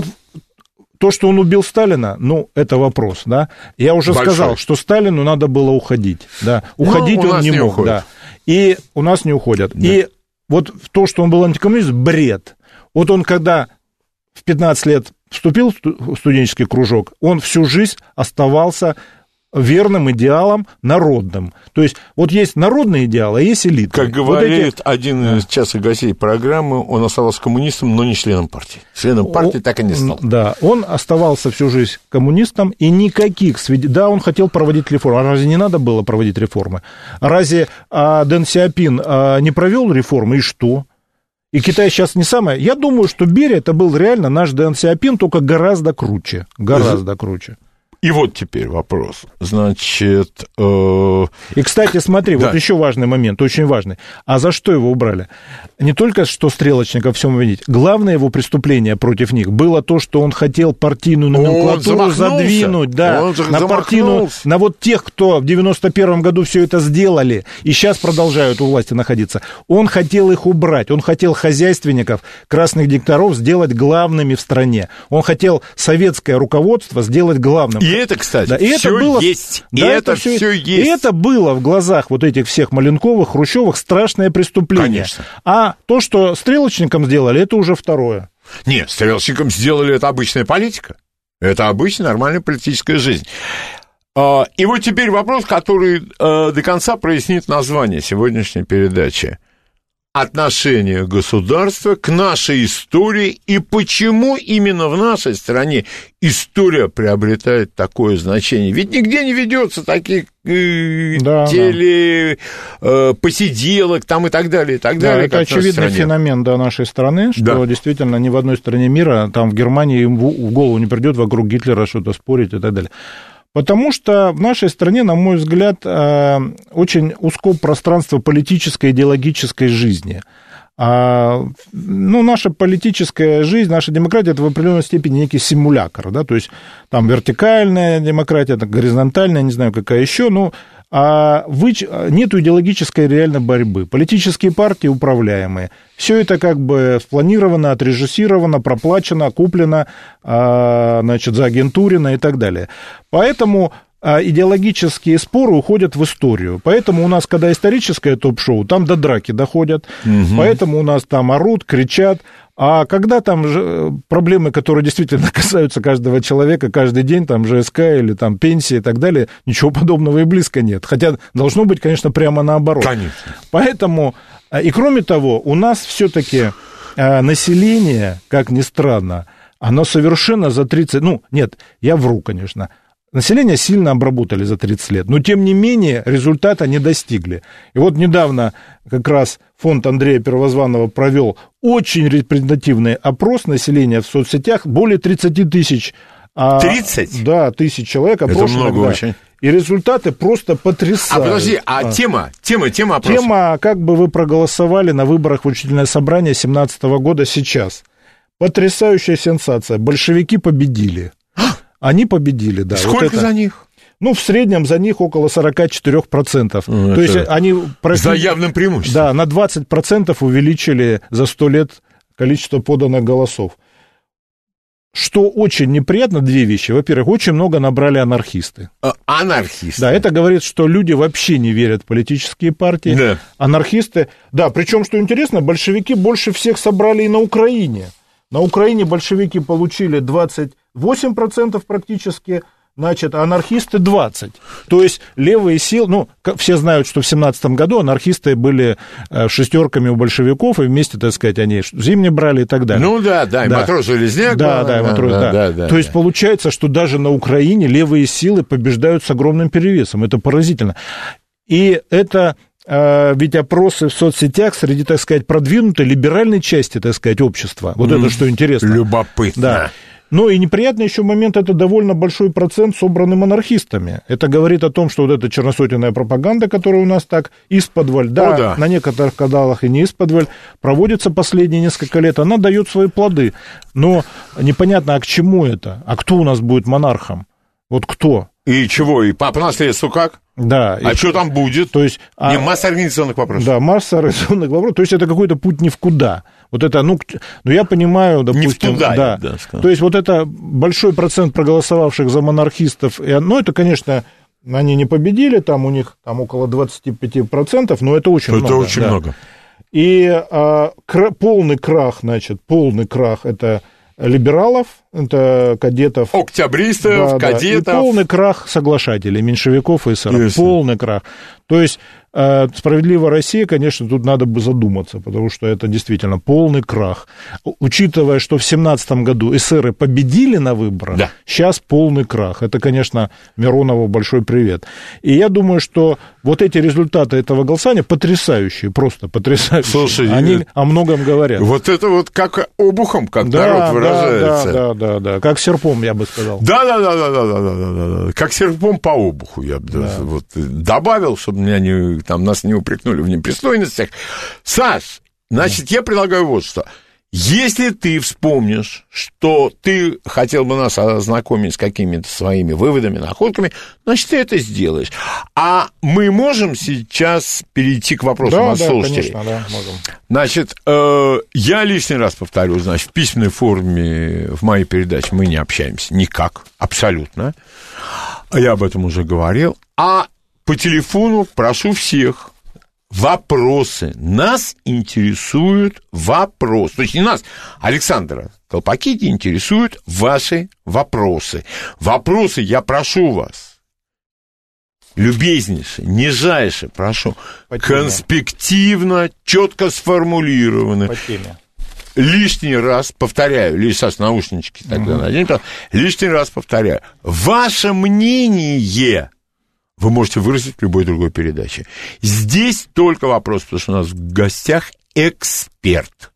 S4: то, что он убил Сталина, ну, это вопрос, да. Я уже сказал, что Сталину надо было уходить, да. Уходить он не мог, да. И у нас не уходят. Да. И вот то, что он был антикоммунист, бред. Вот он, когда в 15 лет вступил в студенческий кружок, он всю жизнь оставался верным идеалам народным. То есть вот есть народный идеал, а есть элита.
S3: Как говорит один из частых гостей программы, он оставался коммунистом, но не членом партии. Членом партии так и не стал.
S4: Да, он оставался всю жизнь коммунистом, и никаких свидетельств... Да, он хотел проводить реформы. А разве не надо было проводить реформы? Разве Дэн Сяопин не провел реформы, и что? И Китай сейчас не самое... Я думаю, что Берия это был реально наш Дэн Сяопин, только гораздо круче. Гораздо круче.
S3: И вот теперь вопрос. Значит...
S4: И, кстати, смотри, вот еще важный момент, очень важный. А за что его убрали? Не только, что Стрелочников во всем винить. Главное его преступление против них было то, что он хотел партийную номенклатуру задвинуть. Да, на партийную... На вот тех, кто в 91-м году все это сделали и сейчас продолжают у власти находиться. Он хотел их убрать. Он хотел хозяйственников, красных дикторов сделать главными в стране. Он хотел советское руководство сделать главным.
S3: И это, кстати,
S4: да,
S3: все это есть.
S4: Да, и это все есть. И это было в глазах вот этих всех Маленковых, Хрущевых страшное преступление.
S3: Конечно.
S4: А то, что Стрелочникам сделали, это уже второе.
S3: Нет, Стрелочникам сделали, это обычная политика. Это обычная нормальная политическая жизнь. И вот теперь вопрос, который до конца прояснит название сегодняшней передачи. Отношение государства к нашей истории и почему именно в нашей стране история приобретает такое значение. Ведь нигде не ведется таких посиделок там и так далее, и так далее.
S4: Это очевидный феномен нашей страны, что действительно ни в одной стране мира, там в Германии им в голову не придет вокруг Гитлера что-то спорить и так далее. Потому что в нашей стране, на мой взгляд, очень узко пространство политической, идеологической жизни. наша политическая жизнь, наша демократия – это в определенной степени некий симулятор, да, то есть там вертикальная демократия, горизонтальная, не знаю, какая еще, нет идеологической реальной борьбы. Политические партии управляемые. Все это как бы спланировано, отрежиссировано, проплачено, куплено, заагентурено и так далее. Поэтому идеологические споры уходят в историю. Поэтому у нас, когда историческое топ-шоу, там до драки доходят. Поэтому у нас там орут, кричат. А когда там проблемы, которые действительно касаются каждого человека каждый день, там ЖСК или там пенсии и так далее, ничего подобного и близко нет. Хотя должно быть, конечно, прямо наоборот.
S3: Конечно.
S4: Поэтому, и кроме того, у нас все-таки население, как ни странно, оно совершенно за 30... я вру, конечно. Население сильно обработали за 30 лет, но, тем не менее, результата не достигли. И вот недавно как раз фонд Андрея Первозванного провел очень репрезентативный опрос населения в соцсетях, более 30 тысяч.
S3: 30?
S4: Да, тысяч человек
S3: опрошенных. Это много очень.
S4: И результаты просто потрясают.
S3: Тема опроса?
S4: Тема, как бы вы проголосовали на выборах в учредительное собрание 2017 года сейчас. Потрясающая сенсация. Большевики победили. Они победили, да.
S3: Сколько за них?
S4: В среднем за них около 44%. То есть они...
S3: За явным преимуществом.
S4: Да, на 20% увеличили за 100 лет количество поданных голосов. Что очень неприятно, две вещи. Во-первых, очень много набрали анархисты.
S3: Анархисты?
S4: Да, это говорит, что люди вообще не верят в политические партии.
S3: Да.
S4: Анархисты... Да, причем, что интересно, большевики больше всех собрали и на Украине. На Украине большевики получили 28% практически, а анархисты 20%. То есть левые силы, все знают, что в 17 году анархисты были шестерками у большевиков, и вместе, так сказать, они зимние брали и так далее.
S3: И матрос Железняк.
S4: Да, и матрос, да. То есть получается, что даже на Украине левые силы побеждают с огромным перевесом. Это поразительно. И это... Ведь опросы в соцсетях среди, так сказать, продвинутой либеральной части, так сказать, общества. Вот это что интересно.
S3: Любопытно.
S4: Да. И неприятный еще момент, это довольно большой процент, собранный монархистами. Это говорит о том, что вот эта черносотенная пропаганда, которая у нас так исподволь, на некоторых каналах и не исподволь, проводится последние несколько лет, она дает свои плоды. Но непонятно, а к чему это? А кто у нас будет монархом? Вот кто?
S3: И чего? И по наследству как?
S4: Да.
S3: Что там будет?
S4: То есть,
S3: масса организационных вопросов.
S4: Да, масса организационных вопросов. То есть, это какой-то путь не в куда. Вот это, я понимаю, допустим...
S3: Не в туда,
S4: да. То есть, вот это большой процент проголосовавших за монархистов, это, конечно, они не победили, там у них около 25%, но это очень много.
S3: Это очень много.
S4: И полный крах, это... либералов, это кадетов.
S3: Октябристов, кадетов.
S4: И полный крах соглашателей, меньшевиков и эсеров. Полный крах. То есть, «Справедливая Россия», конечно, тут надо бы задуматься, потому что это действительно полный крах. Учитывая, что в 2017 году эсеры победили на выборах, сейчас полный крах. Это, конечно, Миронову большой привет. И я думаю, что вот эти результаты этого голосования потрясающие, просто потрясающие.
S3: Слушай,
S4: они о многом говорят.
S3: Вот это вот как обухом, как народ выражается.
S4: Да, как серпом, я бы сказал.
S3: Да. Как серпом по обуху, я бы добавил, чтобы нас не упрекнули в непристойностях. Саш, значит, я предлагаю вот что. Если ты вспомнишь, что ты хотел бы нас ознакомить с какими-то своими выводами, находками, значит, ты это сделаешь. А мы можем сейчас перейти к вопросам от слушателей?
S4: Конечно, да, можем.
S3: Значит, я лишний раз повторю, в письменной форме в моей передаче мы не общаемся никак, абсолютно. Я об этом уже говорил. А по телефону прошу всех. Вопросы. Нас интересуют вопросы. То есть не нас, Александра Колпакиди интересуют ваши вопросы. Вопросы я прошу вас. Любезнейше, нижайше прошу. Конспективно, четко сформулированы.
S4: По теме.
S3: Лишний раз повторяю, сейчас наушнички тогда надень, лишний раз повторяю. Ваше мнение вы можете выразить в любой другой передаче. Здесь только вопрос, потому что у нас в гостях эксперт.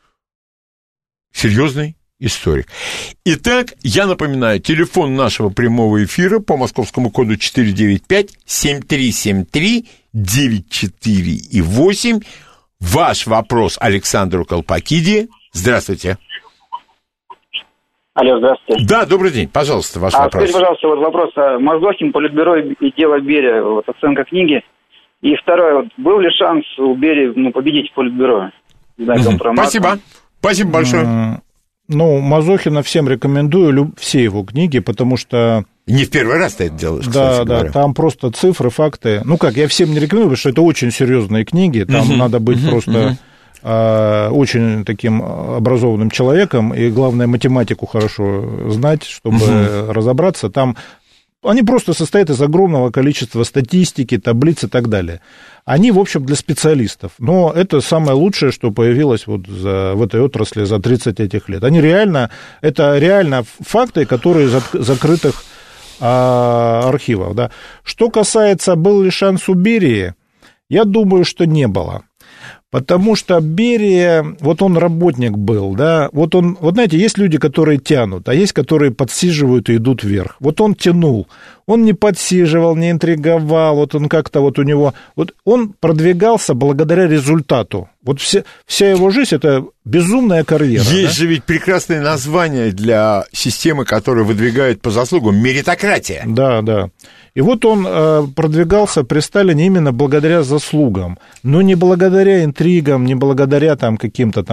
S3: Серьезный историк. Итак, я напоминаю, телефон нашего прямого эфира по московскому коду 495-7373-94 и 8. ваш вопрос Александру Колпакиди. Здравствуйте.
S5: Алло, здравствуйте.
S3: Да, добрый день. Пожалуйста, ваш вопрос.
S5: Скажите, пожалуйста, вот вопрос. Мазохин, Политбюро и дело Берия, вот оценка книги. И второе, вот, был ли шанс у Берии победить Политбюро?
S3: Спасибо. Спасибо большое.
S4: Мазохина всем рекомендую, все его книги, потому что...
S3: Не в первый раз ты это делаешь, кстати говоря.
S4: Да, там просто цифры, факты. Я всем не рекомендую, потому что это очень серьезные книги, там надо быть просто очень таким образованным человеком, и, главное, математику хорошо знать, чтобы разобраться. Там они просто состоят из огромного количества статистики, таблиц и так далее. Они, в общем, для специалистов. Но это самое лучшее, что появилось в этой отрасли за 30 этих лет. Это реально факты, которые из закрытых архивов. Да. Что касается, был ли шанс у Берии, я думаю, что не было. Потому что Берия, он работник был, да, знаете, есть люди, которые тянут, а есть, которые подсиживают и идут вверх. Он тянул, он не подсиживал, не интриговал, он как-то у него, он продвигался благодаря результату. Вся его жизнь — это безумная карьера.
S3: Есть же ведь прекрасное название для системы, которая выдвигает по заслугам — меритократия.
S4: Да. И он продвигался при Сталине именно благодаря заслугам, но не благодаря интригам, не благодаря каким-то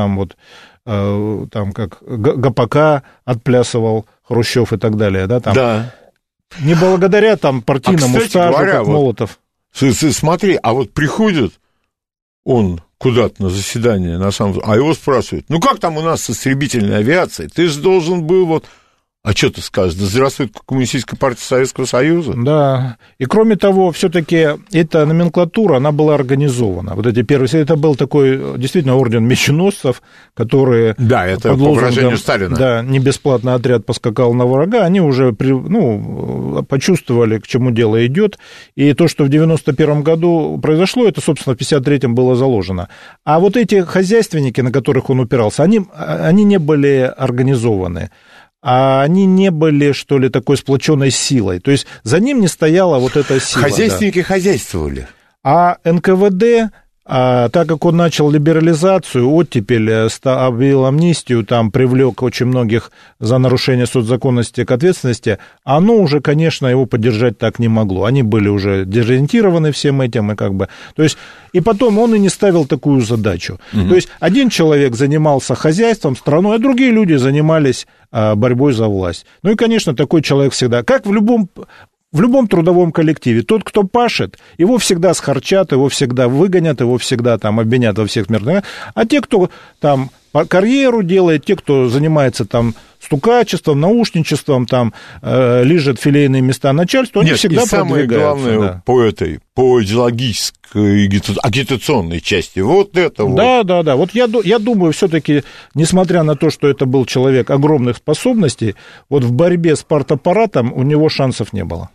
S4: как ГПК отплясывал Хрущев и так далее, да, там. Да. Не благодаря партийному стажу, как Молотов.
S3: Смотри, приходит он куда-то на заседание, а его спрашивают, как там у нас с истребительной авиацией? Ты же должен был А что ты скажешь? Да здравствует Коммунистическая партия Советского Союза.
S4: Да. И кроме того, все-таки эта номенклатура, она была организована. Эти первые, это был такой действительно орден меченосцев, которые...
S3: Да, это по выражению Сталина.
S4: Да, не бесплатно отряд поскакал на врага, они уже почувствовали, к чему дело идет. И то, что в 91 году произошло, это, собственно, в 53-м было заложено. А эти хозяйственники, на которых он упирался, они не были организованы. А они не были, что ли, такой сплоченной силой. То есть за ним не стояла эта сила.
S3: Хозяйственники хозяйствовали.
S4: А НКВД, так как он начал либерализацию, оттепель, объявил амнистию, привлек очень многих за нарушение соцзаконности к ответственности, оно уже, конечно, его поддержать так не могло. Они были уже дезориентированы всем этим, То есть, и потом он и не ставил такую задачу. То есть один человек занимался хозяйством, страной, а другие люди занимались борьбой за власть. И, конечно, такой человек всегда, как в любом трудовом коллективе, тот, кто пашет, его всегда схарчат, его всегда выгонят, его всегда обвинят во всех смертных. А те, кто карьеру делает, те, кто занимается стукачеством, наушничеством, лижет филейные места начальства, они всегда продвигаются.
S3: Самое главное, по идеологической агитационной части,
S4: Да. Я думаю, все-таки, несмотря на то, что это был человек огромных способностей, в борьбе с партаппаратом у него шансов не было.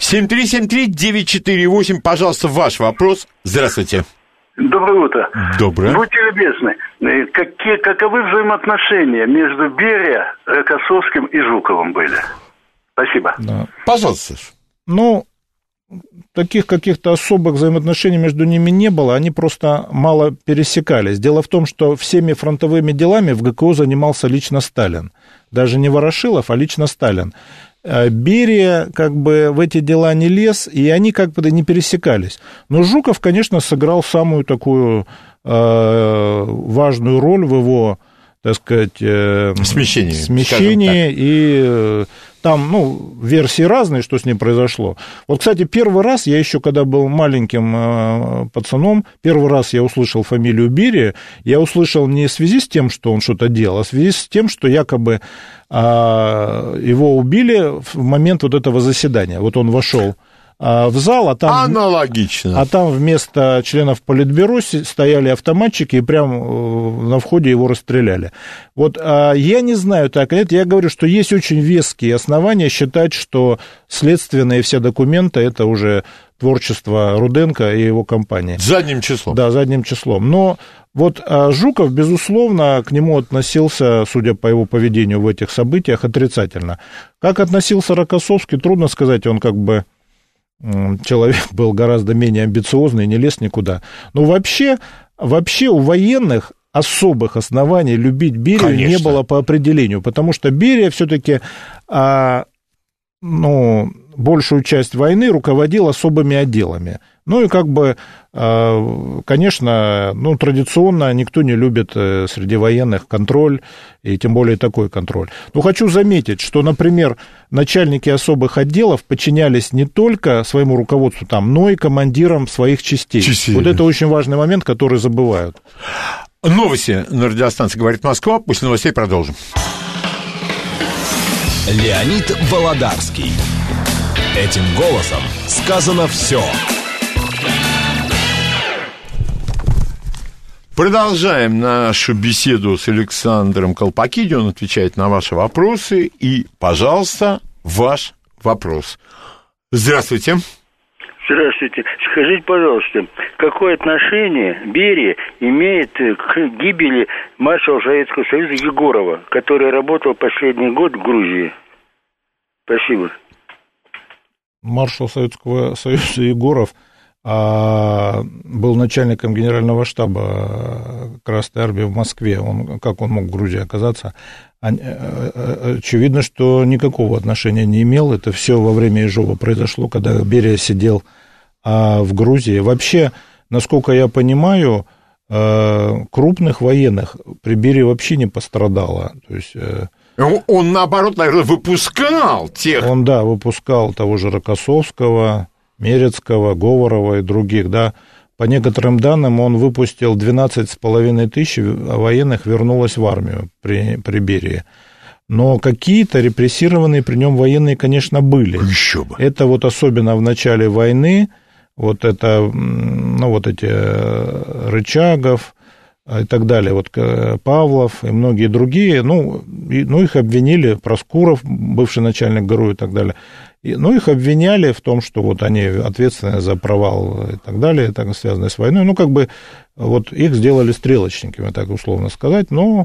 S3: 7373948, пожалуйста, ваш вопрос. Здравствуйте.
S6: Доброе утро.
S3: Доброе.
S6: Будьте любезны, каковы взаимоотношения между Берия, Рокоссовским и Жуковым были? Спасибо.
S3: Да. Пожалуйста.
S4: Таких каких-то особых взаимоотношений между ними не было, они просто мало пересекались. Дело в том, что всеми фронтовыми делами в ГКО занимался лично Сталин. Даже не Ворошилов, а лично Сталин. Берия в эти дела не лез, и они не пересекались. Но Жуков, конечно, сыграл самую такую важную роль в его, так сказать, смещении. И там, версии разные, что с ним произошло. Кстати, первый раз, я еще когда был маленьким пацаном, первый раз я услышал фамилию Берия, я услышал не в связи с тем, что он что-то делал, а в связи с тем, что якобы его убили в момент этого заседания. Он вошел в зал, а там...
S3: Аналогично.
S4: А там вместо членов Политбюро стояли автоматчики, и прямо на входе его расстреляли. Я не знаю, так нет, я говорю, что есть очень веские основания считать, что следственные все документы — это уже творчество Руденко и его компании.
S3: Задним числом.
S4: Да, задним числом. Но Жуков, безусловно, к нему относился, судя по его поведению в этих событиях, отрицательно. Как относился Рокоссовский, трудно сказать, он человек был гораздо менее амбициозный, не лез никуда. Но вообще вообще у военных особых оснований любить Берию, конечно, не было по определению, потому что Берия все-таки, большую часть войны руководил особыми отделами. Ну и как бы, конечно, традиционно никто не любит среди военных контроль, и тем более такой контроль. Но хочу заметить, что, например, начальники особых отделов подчинялись не только своему руководству там, но и командирам своих частей. Вот это очень важный момент, который забывают.
S3: Новости на радиостанции «Говорит Москва». После новостей продолжим.
S1: Леонид Володарский. Этим голосом сказано все.
S3: Продолжаем нашу беседу с Александром Колпакиди. Он отвечает на ваши вопросы. И, пожалуйста, ваш вопрос. Здравствуйте.
S7: Здравствуйте. Скажите, пожалуйста, какое отношение Берия имеет к гибели маршала Советского Союза Егорова, который работал последний год в Грузии? Спасибо.
S4: Маршал Советского Союза Егоров был начальником генерального штаба Красной Армии в Москве. Как он мог в Грузии оказаться? Очевидно, что никакого отношения не имел. Это все во время Ижова произошло, когда Берия сидел в Грузии. Вообще, насколько я понимаю, крупных военных при Берии вообще не пострадало. То есть...
S3: Он, наоборот, наверное, выпускал тех...
S4: Он, да, выпускал того же Рокоссовского, Мерецкого, Говорова и других, да. По некоторым данным, он выпустил 12,5 тысяч военных, вернулось в армию при Берии. Но какие-то репрессированные при нем военные, конечно, были.
S3: Еще бы.
S4: Это вот особенно в начале войны, вот это, вот эти Рычагов и так далее, вот Павлов и многие другие, их обвинили, Проскуров, бывший начальник ГРУ и так далее, их обвиняли в том, что вот они ответственны за провал и так далее, так связанные с войной, вот их сделали стрелочниками, так условно сказать, но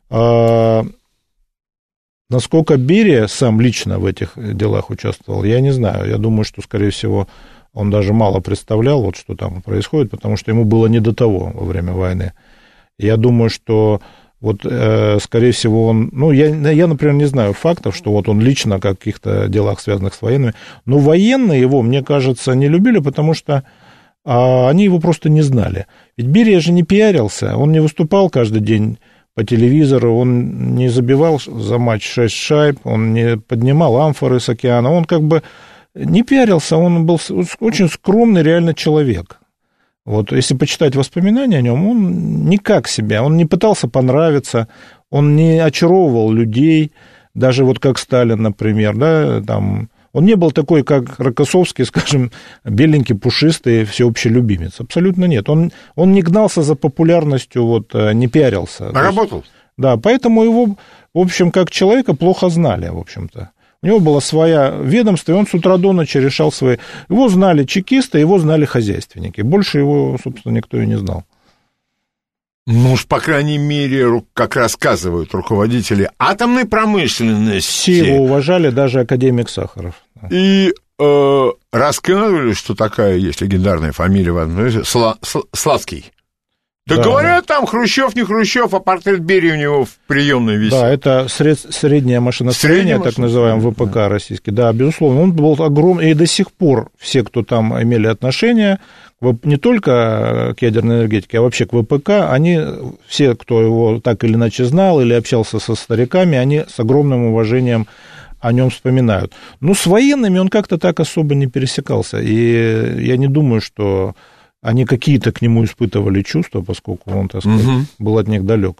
S4: насколько Берия сам лично в этих делах участвовал, я не знаю, я думаю, что, скорее всего, он даже мало представлял, вот что там происходит, потому что ему было не до того во время войны. Я думаю, что вот, скорее всего, он... я, например, не знаю фактов, что вот он лично о каких-то делах, связанных с военными, но военные его, мне кажется, не любили, потому что они его просто не знали. Ведь Берия же не пиарился, он не выступал каждый день по телевизору, он не забивал за матч 6 шайб, он не поднимал амфоры с океана, он как бы не пиарился, он был очень скромный реально человек. Вот, если почитать воспоминания о нем, он никак себя, он не пытался понравиться, он не очаровывал людей, даже вот как Сталин, например, да, там, он не был такой, как Рокоссовский, скажем, беленький, пушистый, всеобщий любимец, абсолютно нет, он не гнался за популярностью, вот, не пиарился.
S3: Работал.
S4: Да, поэтому его, в общем, как человека плохо знали, в общем-то. У него была своя ведомство, и он с утра до ночи решал свои... Его знали чекисты, его знали хозяйственники. Больше его, собственно, никто и не знал.
S3: Уж, по крайней мере, как рассказывают руководители атомной промышленности...
S4: Все его уважали, даже академик Сахаров.
S3: И рассказывали, что такая есть легендарная фамилия в одной... Славский. Да, говорят, там Хрущев, не Хрущев, а портрет Берии у него в приемной висит.
S4: Да, это среднее машиностроение, так называемое, ВПК российский. Да, безусловно, он был огромный, и до сих пор все, кто там имели отношение, не только к ядерной энергетике, а вообще к ВПК, они, все, кто его так или иначе знал или общался со стариками, они с огромным уважением о нем вспоминают. Но с военными он как-то так особо не пересекался, и я не думаю, что... Они какие-то к нему испытывали чувства, поскольку он, так сказать, был от них далек.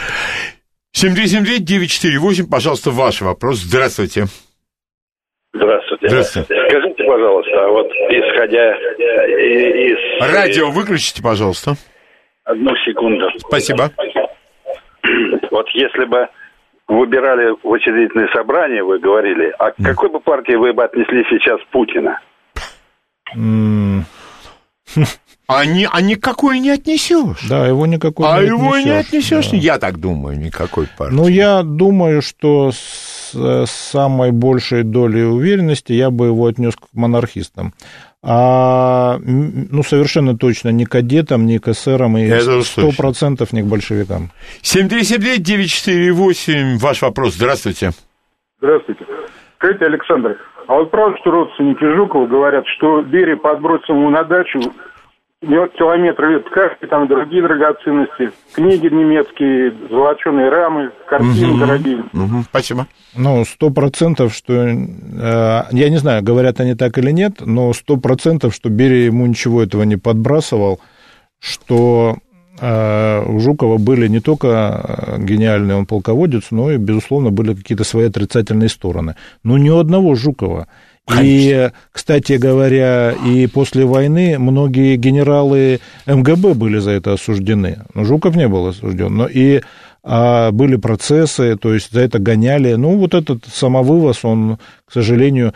S3: 7373948, пожалуйста, ваш вопрос. Здравствуйте.
S8: Здравствуйте.
S3: Здравствуйте.
S8: Скажите, пожалуйста, вот исходя из...
S3: Радио выключите, пожалуйста.
S8: Одну секунду.
S3: Спасибо.
S8: Вот если бы выбирали в учредительное собрание, вы говорили, а к какой бы партии вы бы отнесли сейчас Путина?
S3: А никакой не отнесешь.
S4: Да, его никакой не отнесешь.
S3: А его не отнесешь,
S4: да.
S3: Я так думаю, никакой партии.
S4: Ну, я думаю, что с самой большей долей уверенности я бы его отнес к монархистам. совершенно точно ни кадетам, ни к эсерам, и 100% не к большевикам.
S3: 7373948, ваш вопрос. Здравствуйте.
S9: Здравствуйте. Скажите, Александр, а вот правда, что родственники Жукова говорят, что Берия подбросил ему на дачу километры ткани, там другие драгоценности, книги немецкие, золоченые рамы, картины дорогие.
S3: Спасибо.
S4: 100%, что, я не знаю, говорят они так или нет, но 100%, что Берия ему ничего этого не подбрасывал, что у Жукова были не только гениальный он полководец, но и, безусловно, были какие-то свои отрицательные стороны. Но ни у одного Жукова. Конечно. И, кстати говоря, и после войны многие генералы МГБ были за это осуждены. Но Жуков не был осужден. Но и были процессы, то есть за это гоняли. Вот этот самовывоз, он, к сожалению...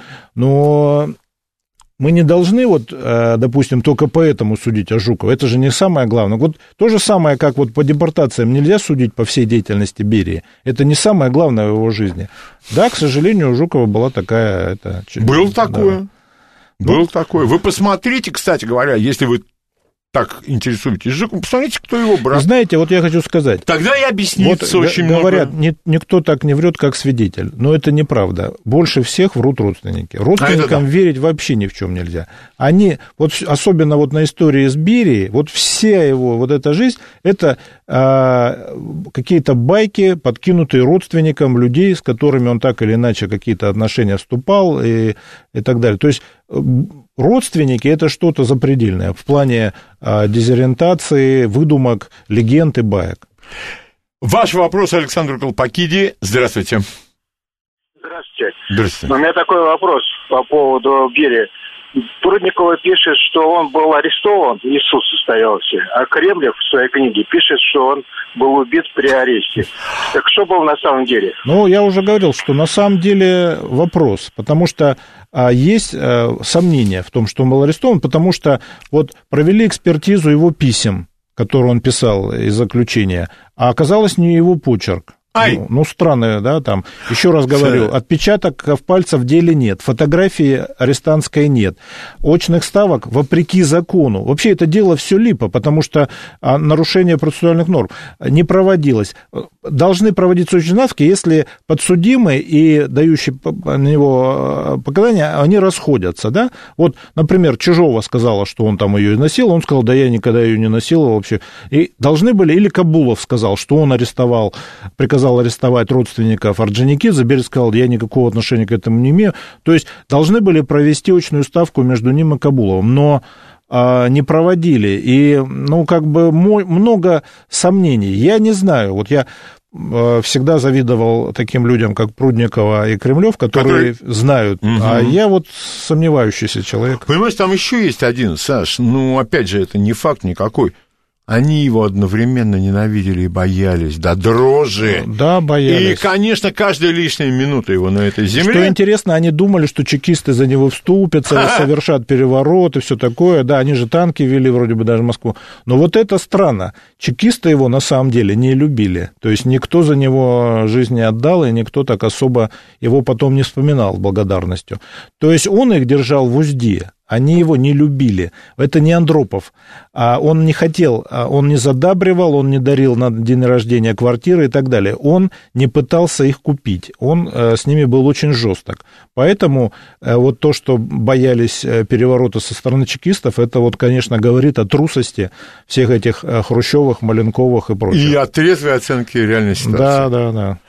S4: Но мы не должны, допустим, только поэтому судить о Жукове. Это же не самое главное. То же самое, как по депортациям нельзя судить по всей деятельности Берии. Это не самое главное в его жизни. Да, к сожалению, у Жукова была такая...
S3: Было такое. Было такое. Вы посмотрите, кстати говоря, если вы так интересуетесь Жуковым, посмотрите, кто его брат.
S4: Знаете, я хочу сказать.
S3: Тогда и объяснится очень много.
S4: Говорят, никто так не врет, как свидетель. Но это неправда. Больше всех врут родственники. Родственникам верить вообще ни в чем нельзя. Они, особенно на истории с Берией, вся его эта жизнь, это какие-то байки, подкинутые родственникам людей, с которыми он так или иначе какие-то отношения вступал и так далее. То есть родственники – это что-то запредельное в плане дезориентации, выдумок, легенд и баек.
S3: Ваш вопрос Александру Колпакиди. Здравствуйте.
S10: Здравствуйте. У меня такой вопрос по поводу Берии. Прудникова пишет, что он был арестован, и суд состоялся, а Кремлев в своей книге пишет, что он был убит при аресте. Так что было на самом деле?
S4: Я уже говорил, что на самом деле вопрос, потому что есть сомнения в том, что он был арестован, потому что провели экспертизу его писем, которые он писал из заключения, а оказалось не его почерк. Странное, да, там. Еще раз говорю, отпечатков пальцев в деле нет, фотографии арестантской нет, очных ставок вопреки закону. Вообще это дело все липо, потому что нарушение процессуальных норм не проводилось. Должны проводиться очные ставки, если подсудимый и дающий на него показания, они расходятся, да. Например, Чижова сказала, что он там ее изнасиловал, он сказал, да я никогда ее не насиловал вообще. И должны были, или Кабулов сказал, что он приказал арестовать родственников Орджоникидзе, Берия сказал, я никакого отношения к этому не имею. То есть должны были провести очную ставку между ним и Кабуловым, но не проводили. И, много сомнений. Я не знаю, я всегда завидовал таким людям, как Прудникова и Кремлев, которые знают, а я сомневающийся человек.
S3: Понимаешь, там еще есть один, Саш, опять же, это не факт никакой. Они его одновременно ненавидели и боялись до дрожи.
S4: Да, боялись.
S3: И, конечно, каждая лишняя минута его на этой земле.
S4: Что интересно, они думали, что чекисты за него вступятся, совершат переворот и все такое. Да, они же танки вели вроде бы даже в Москву. Но это странно. Чекисты его на самом деле не любили. То есть никто за него жизнь не отдал, и никто так особо его потом не вспоминал с благодарностью. То есть он их держал в узде. Они его не любили. Это не Андропов. Он не хотел, он не задабривал, он не дарил на день рождения квартиры и так далее. Он не пытался их купить. Он с ними был очень жесток. Поэтому то, что боялись переворота со стороны чекистов, это конечно, говорит о трусости всех этих Хрущевых, Маленковых и прочих.
S3: И о трезвой оценке реальной ситуации.
S4: Да.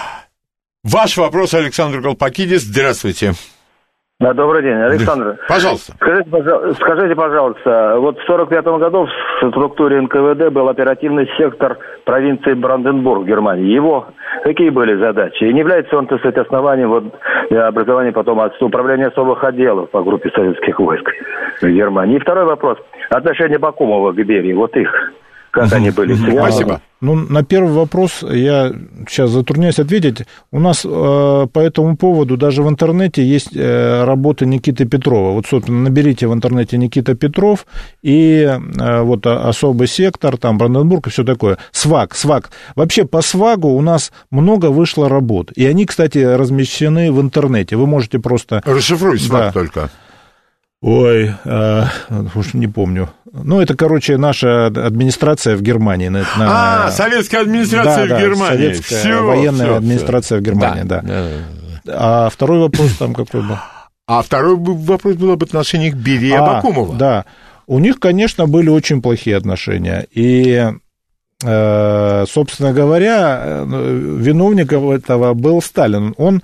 S3: Ваш вопрос, Александр Колпакидис. Здравствуйте.
S11: Да, добрый день, Александр.
S3: Пожалуйста.
S11: Скажите, пожалуйста, в 1945 году в структуре НКВД был оперативный сектор провинции Бранденбург в Германии. Его какие были задачи? И не является он, основанием для образования потом управления особых отделов по группе советских войск в Германии? И второй вопрос. Отношение Бакумова к Берии, их. Как они были связаны?
S3: Спасибо.
S4: На первый вопрос я сейчас затрудняюсь ответить. У нас по этому поводу даже в интернете есть работы Никиты Петрова. Собственно, наберите в интернете Никита Петров и особый сектор, там Бранденбург и все такое. СВАГ. Вообще по СВАГу у нас много вышло работ. И они, кстати, размещены в интернете. Вы можете просто...
S3: Расшифруй СВАГ только.
S4: Ой, уж не помню. Ну, это, короче, наша администрация в Германии.
S3: Советская администрация в Германии.
S4: Советская военная администрация в Германии, да. А второй вопрос там какой был?
S3: А второй вопрос был об отношениях Берии и Абакумова.
S4: Да, у них, конечно, были очень плохие отношения. И, собственно говоря, виновником этого был Сталин. Он...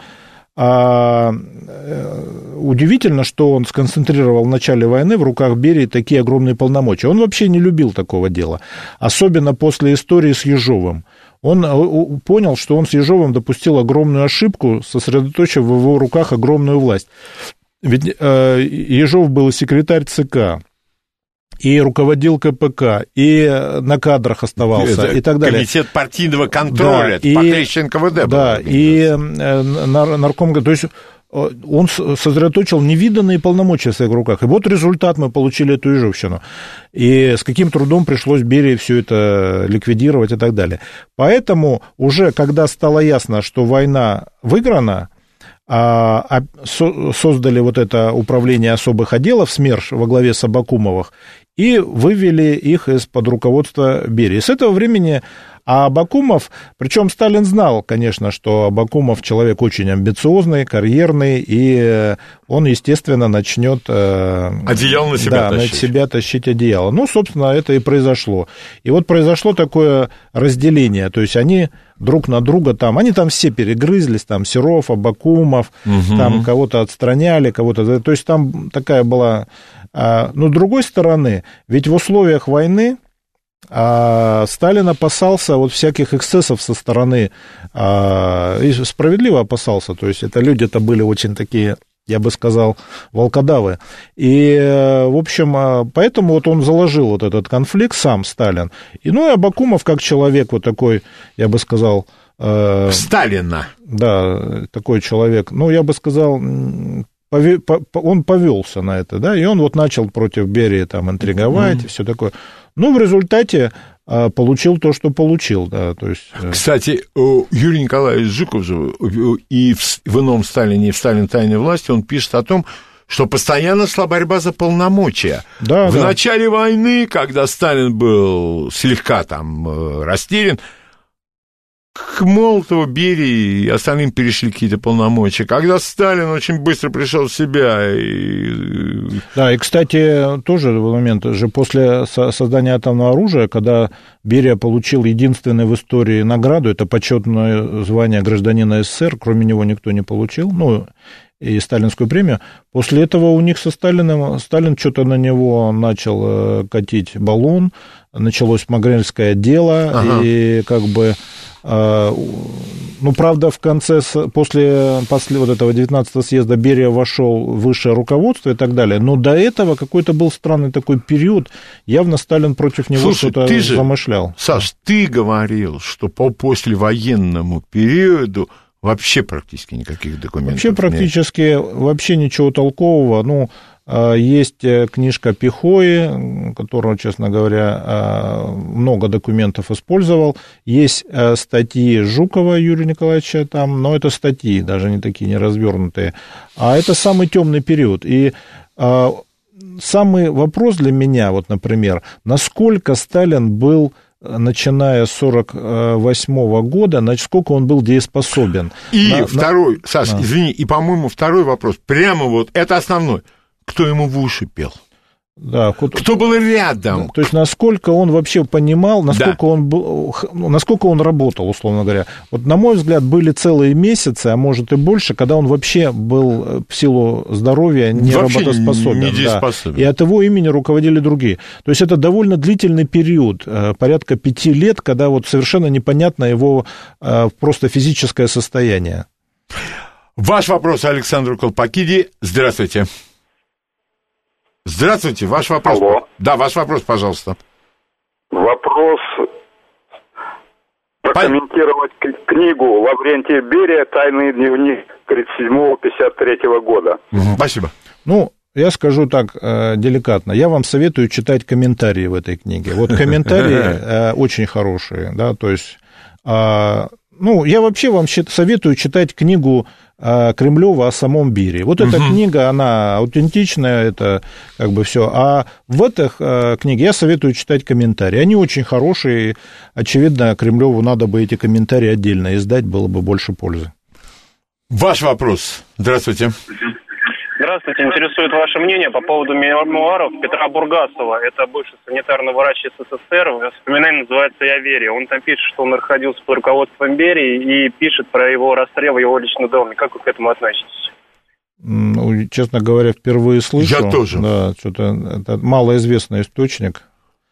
S4: удивительно, что он сконцентрировал в начале войны в руках Берии такие огромные полномочия. Он вообще не любил такого дела, особенно после истории с Ежовым. Он понял, что он с Ежовым допустил огромную ошибку, сосредоточив в его руках огромную власть. Ведь Ежов был секретарь ЦК, и руководил КПК, и на кадрах оставался, и так далее.
S3: Комитет партийного контроля, да, похлеще НКВД.
S4: Да, и нарком... То есть он сосредоточил невиданные полномочия в своих руках. И вот результат, мы получили эту ежовщину. И с каким трудом пришлось Берии все это ликвидировать и так далее. Поэтому уже когда стало ясно, что война выиграна, создали вот это управление особых отделов СМЕРШ во главе с Абакумовым и вывели их из-под руководства Берии. С этого времени Абакумов, причем Сталин знал, конечно, что Абакумов человек очень амбициозный, карьерный, и он, естественно, начнет
S3: одеяло на себя тащить.
S4: На себя тащить одеяло. Ну, собственно, это и произошло. И вот произошло такое разделение, то есть они друг на друга там, они там все перегрызлись, там Серов, Абакумов, там кого-то отстраняли, кого-то... То есть там такая была... Но, с другой стороны, ведь в условиях войны Сталин опасался вот всяких эксцессов со стороны, и справедливо опасался, то есть это люди-то были очень такие, я бы сказал, волкодавы. И, в общем, поэтому вот он заложил вот этот конфликт сам, Сталин. И, ну, и Абакумов как человек вот такой, я бы сказал...
S3: Сталина.
S4: Да, такой человек, ну, я бы сказал... Он повелся на это, да, и он вот начал против Берии там интриговать и все такое. Ну, в результате получил то, что получил, да, то есть...
S3: Кстати, Юрий Николаевич Жуков же и в «Ином Сталине», и в «Сталин. Тайной власти» он пишет о том, что постоянно шла борьба за полномочия.
S4: Да,
S3: в начале войны, когда Сталин был слегка там растерян, к Молотову, Берии и остальным перешли какие-то полномочия. Когда Сталин очень быстро пришел в себя.
S4: Да, и, кстати, тоже момент же после создания атомного оружия, когда Берия получил единственное в истории награду, это почетное звание гражданина СССР, кроме него никто не получил, ну, и сталинскую премию. После этого у них со Сталиным, Сталин что-то на него начал катить баллон, началось Магрельское дело, и как бы... Ну, правда, в конце, после вот этого 19-го съезда Берия вошел в высшее руководство и так далее, но до этого какой-то был странный такой период, явно Сталин против него что-то замышлял.
S3: Саш, ты говорил, что по послевоенному периоду вообще практически никаких документов
S4: вообще практически, вообще ничего толкового, ну... Есть книжка Пихои, которую, честно говоря, много документов использовал. Есть статьи Жукова Юрия Николаевича там, но это статьи, даже не такие неразвернутые. А это самый темный период. И самый вопрос для меня, вот, например, насколько Сталин был, начиная с 1948 года, насколько он был дееспособен.
S3: И второй, Саш, извини, и, по-моему, второй вопрос, прямо вот, это основной. Кто ему в уши пел?
S4: Да,
S3: кто был рядом?
S4: То есть, насколько он вообще понимал, насколько он был, насколько он работал, условно говоря. Вот, на мой взгляд, были целые месяцы, а может и больше, когда он вообще был в силу здоровья не работоспособен. Не дееспособен. И от его имени руководили другие. То есть, это довольно длительный период, порядка 5 лет, когда вот совершенно непонятно его просто физическое состояние.
S3: Ваш вопрос Александру Колпакиди. Здравствуйте. Здравствуйте, ваш вопрос.
S12: Алло.
S3: Да, ваш вопрос, пожалуйста.
S12: Вопрос прокомментировать книгу Лаврентия Берия «Тайный дневник 37-53 года».
S3: Спасибо.
S4: Ну, я скажу так деликатно, я вам советую читать комментарии в этой книге. Вот комментарии очень хорошие, да, то есть... Ну, я вообще вам советую читать книгу Кремлева о самом Берии. Вот эта книга, она аутентичная, это как бы все. А в этих книге я советую читать комментарии. Они очень хорошие. Очевидно, Кремлеву надо бы эти комментарии отдельно издать, было бы больше пользы.
S3: Ваш вопрос. Здравствуйте.
S13: Здравствуйте. Интересует ваше мнение по поводу мемуаров Петра Бургасова. Это бывший санитарный врач СССР. Воспоминание называется «Я верю». Он там пишет, что он находился под руководством Берии и пишет про его расстрел в его личном доме. Как вы к этому относитесь?
S4: Ну, честно говоря, впервые слышу.
S3: Я тоже.
S4: Да, что-то это малоизвестный источник.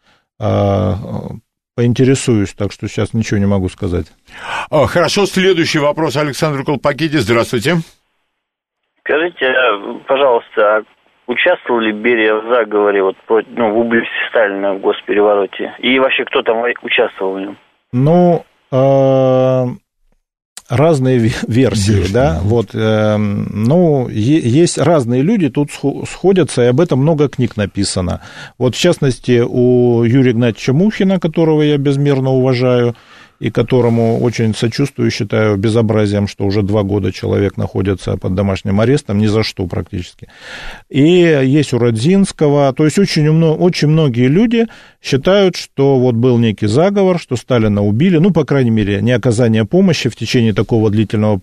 S4: Поинтересуюсь, так что сейчас ничего не могу сказать.
S3: Хорошо, следующий вопрос Александру Колпакиде. Здравствуйте.
S14: Скажите, пожалуйста, участвовал ли Берия в заговоре в убийстве Сталина в госперевороте? И вообще, кто там участвовал в нем?
S4: Ну, разные версии, да. Вот, ну, есть разные люди, тут сходятся, и об этом много книг написано. Вот, в частности, у Юрия Игнатьевича Мухина, которого я безмерно уважаю, и которому очень сочувствую, считаю безобразием, что уже 2 года человек находится под домашним арестом, ни за что практически. И есть у Родзинского, то есть очень многие люди считают, что вот был некий заговор, что Сталина убили, ну, по крайней мере, не оказание помощи в течение такого длительного,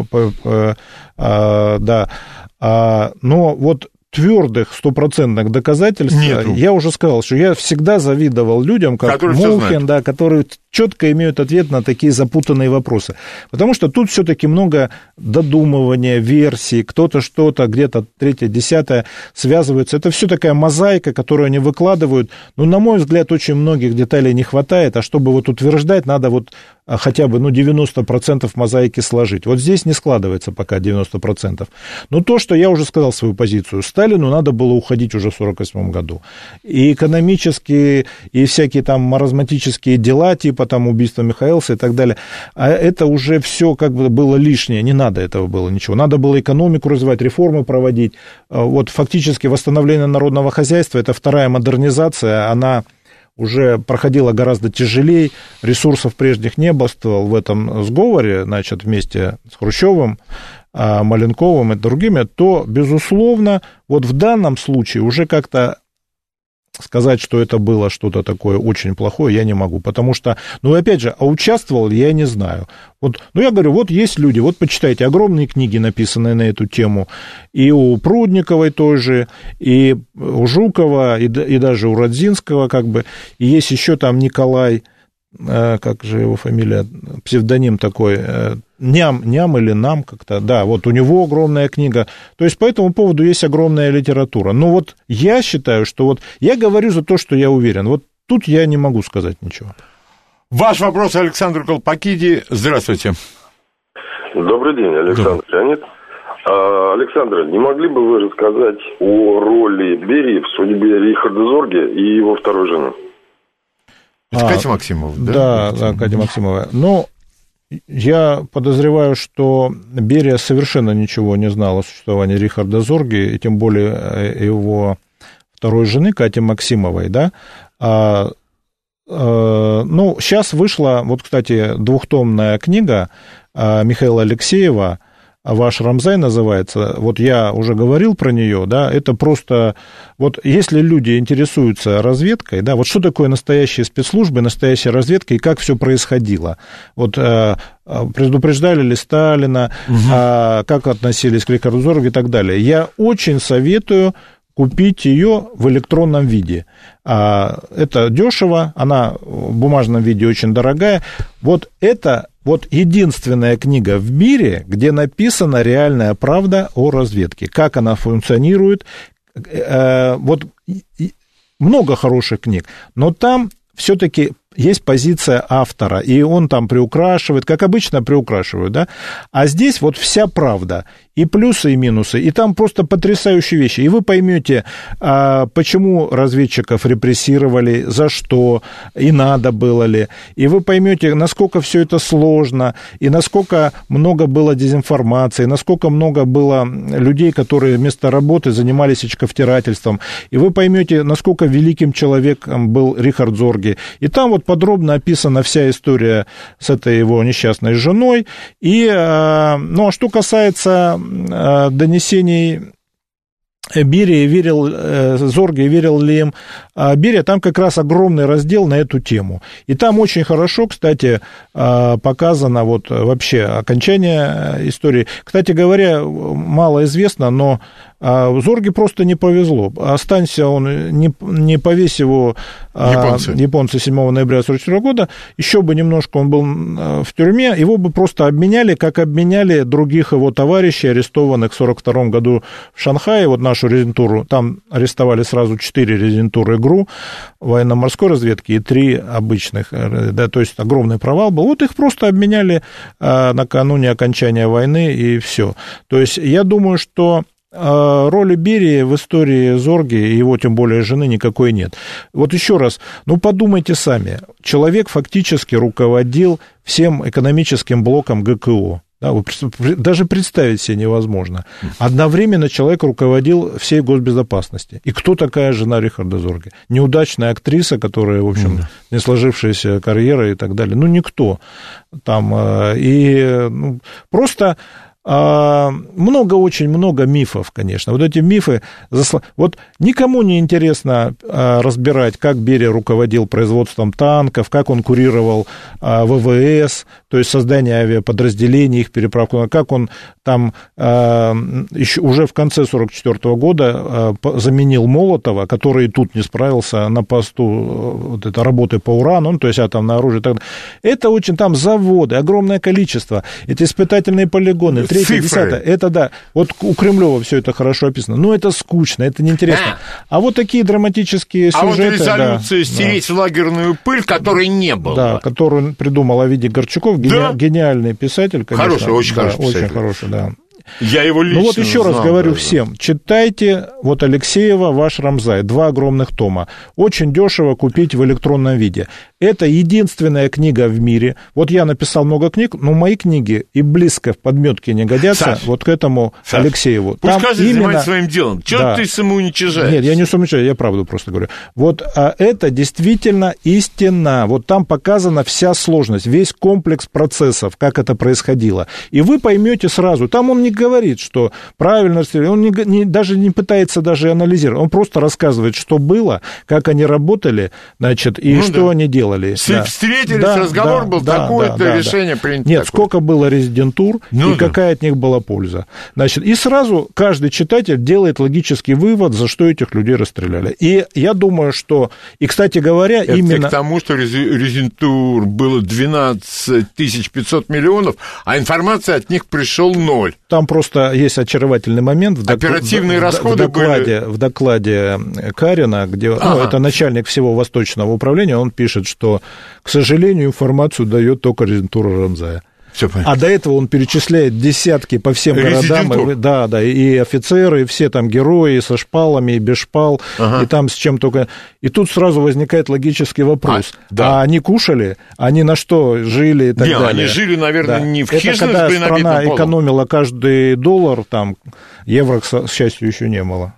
S4: но вот твердых, стопроцентных доказательств, нету. Я уже сказал, что я всегда завидовал людям, как Мухин, да, которые четко имеют ответ на такие запутанные вопросы. Потому что тут все-таки много додумывания, версий, кто-то что-то, где-то 3-е, 10-е связываются. Это все такая мозаика, которую они выкладывают. Ну, на мой взгляд, очень многих деталей не хватает, а чтобы вот утверждать, надо вот хотя бы 90% мозаики сложить. Вот здесь не складывается пока 90%. Но то, что я уже сказал свою позицию, Сталину надо было уходить уже в 1948 году. И экономические, и всякие там маразматические дела, типа там убийства Михаэлса и так далее, а это уже все как бы было лишнее, не надо этого было ничего. Надо было экономику развивать, реформы проводить. Вот фактически восстановление народного хозяйства, это вторая модернизация, она уже проходила гораздо тяжелее, ресурсов прежних не было в этом сговоре, значит, вместе с Хрущевым, Маленковым и другими, то, безусловно, вот в данном случае уже как-то сказать, что это было что-то такое очень плохое, я не могу, потому что, ну, опять же, а участвовал ли, я не знаю. Вот, ну, я говорю, вот есть люди, вот почитайте, огромные книги, написанные на эту тему, и у Прудниковой тоже, и у Жукова, и даже у Родзинского, как бы, и есть еще там Николай, как же его фамилия, псевдоним такой, Ням или Нам как-то, да, вот у него огромная книга, то есть по этому поводу есть огромная литература, но вот я считаю, что вот я говорю за то, что я уверен, вот тут я не могу сказать ничего.
S3: Ваш вопрос, Александр Колпакиди, здравствуйте.
S15: Добрый день, Александр Леонид. Александр, не могли бы вы рассказать о роли Берии в судьбе Рихарда Зорге и его второй жены?
S3: Это Катя Максимова, да?
S4: Да, Катя Максимова. Но я подозреваю, что Берия совершенно ничего не знал о существовании Рихарда Зорге, и тем более его второй жены, Кати Максимовой, да. Ну, сейчас вышла, вот, кстати, 2-томная книга Михаила Алексеева, «Ваш Рамзай» называется, вот я уже говорил про нее, да, это просто, вот если люди интересуются разведкой, да, вот что такое настоящие спецслужбы, настоящая разведка и как все происходило, вот предупреждали ли Сталина, как относились к Рихарду Зорге и так далее, я очень советую купить ее в электронном виде. Это дешево, она в бумажном виде очень дорогая. Вот это вот единственная книга в мире, где написана реальная правда о разведке, как она функционирует. Вот много хороших книг, но там все-таки есть позиция автора, и он там приукрашивает, как обычно приукрашивают, да, а здесь вот вся правда, и плюсы, и минусы, и там просто потрясающие вещи, и вы поймете, почему разведчиков репрессировали, за что, и надо было ли, и вы поймете, насколько все это сложно, и насколько много было дезинформации, насколько много было людей, которые вместо работы занимались очковтирательством, и вы поймете, насколько великим человеком был Рихард Зорге, и там вот вот подробно описана вся история с этой его несчастной женой. И, ну, а что касается донесений Берии, Зорге, верил ли им Берия, там как раз огромный раздел на эту тему. И там очень хорошо, кстати, показано вот вообще окончание истории. Кстати говоря, мало известно, но Зорге просто не повезло. Останься он, не повесь его японцы 7 ноября 1944 года, еще бы немножко он был в тюрьме, его бы просто обменяли, как обменяли других его товарищей, арестованных в 1942 году в Шанхае, вот нашу резидентуру, там арестовали сразу 4 резидентуры ГРУ, военно-морской разведки, и 3 обычных, да, то есть огромный провал был. Вот их просто обменяли накануне окончания войны, и все. То есть я думаю, что роли Берии в истории Зорге и его, тем более, жены никакой нет. Вот еще раз, ну подумайте сами, человек фактически руководил всем экономическим блоком ГКО. Да, даже представить себе невозможно. Одновременно человек руководил всей госбезопасности. И кто такая жена Рихарда Зорге? Неудачная актриса, которая, в общем, не сложившаяся карьера и так далее. Ну, никто. Там, просто... очень много мифов, конечно. Вот эти мифы... Вот никому не интересно разбирать, как Берия руководил производством танков, как он курировал ВВС, то есть создание авиаподразделений, их переправку, как он там еще уже в конце 1944 года заменил Молотова, который тут не справился на посту вот этой работы по урану, то есть атомное оружие. Это очень там заводы, огромное количество, эти испытательные полигоны, 3-е, 10-е, это да, вот у Кремлева все это хорошо описано, но это скучно, это неинтересно. А вот такие драматические сюжеты... А вот
S3: резолюция «Стереть в лагерную пыль», которой не было.
S4: Да, которую придумал Овидий Горчаков, гениальный писатель, конечно.
S3: Хороший, очень хороший писатель.
S4: Очень хороший, да.
S3: Я его лично
S4: Ну вот еще раз говорю
S3: да.
S4: всем, читайте вот Алексеева «Ваш Рамзай», 2 огромных тома. Очень дешево купить в электронном виде. Это единственная книга в мире. Вот я написал много книг, но мои книги и близко в подметке не годятся,
S3: Саш,
S4: вот к этому
S3: Саш,
S4: Алексееву.
S3: Пусть
S4: там
S3: каждый
S4: именно...
S3: занимается своим делом. Чего
S4: да.
S3: ты самоуничижаешь?
S4: Нет, я не самоуничижаю, я правду просто говорю. Вот это действительно истина. Вот там показана вся сложность, весь комплекс процессов, как это происходило. И вы поймете сразу. Там он не говорит, что правильно, он даже не пытается даже анализировать. Он просто рассказывает, что было, как они работали, значит, и что они делали.
S3: Встретились, разговор был такой-то, решение принято.
S4: Нет, сколько было резидентур, и какая от них была польза. Значит, и сразу каждый читатель делает логический вывод, за что этих людей расстреляли. И я думаю, что... И, кстати говоря,
S3: это
S4: именно...
S3: к тому, что резидентур было 12 500 миллионов, а информация от них пришел 0.
S4: Там просто есть очаровательный момент
S3: оперативные расходы
S4: в докладе Карина, где это начальник всего Восточного управления, он пишет, что, к сожалению, информацию дает только резидентура Рамзая. А до этого он перечисляет десятки по всем городам, и офицеры, и все там герои, и со шпалами, и без шпал, и там с чем только... И тут сразу возникает логический вопрос. А они кушали? Они на что жили и так далее?
S3: Они жили, наверное, не в хижинах с
S4: когда страна
S3: полом.
S4: Экономила каждый доллар, там, евро, к счастью, еще не было.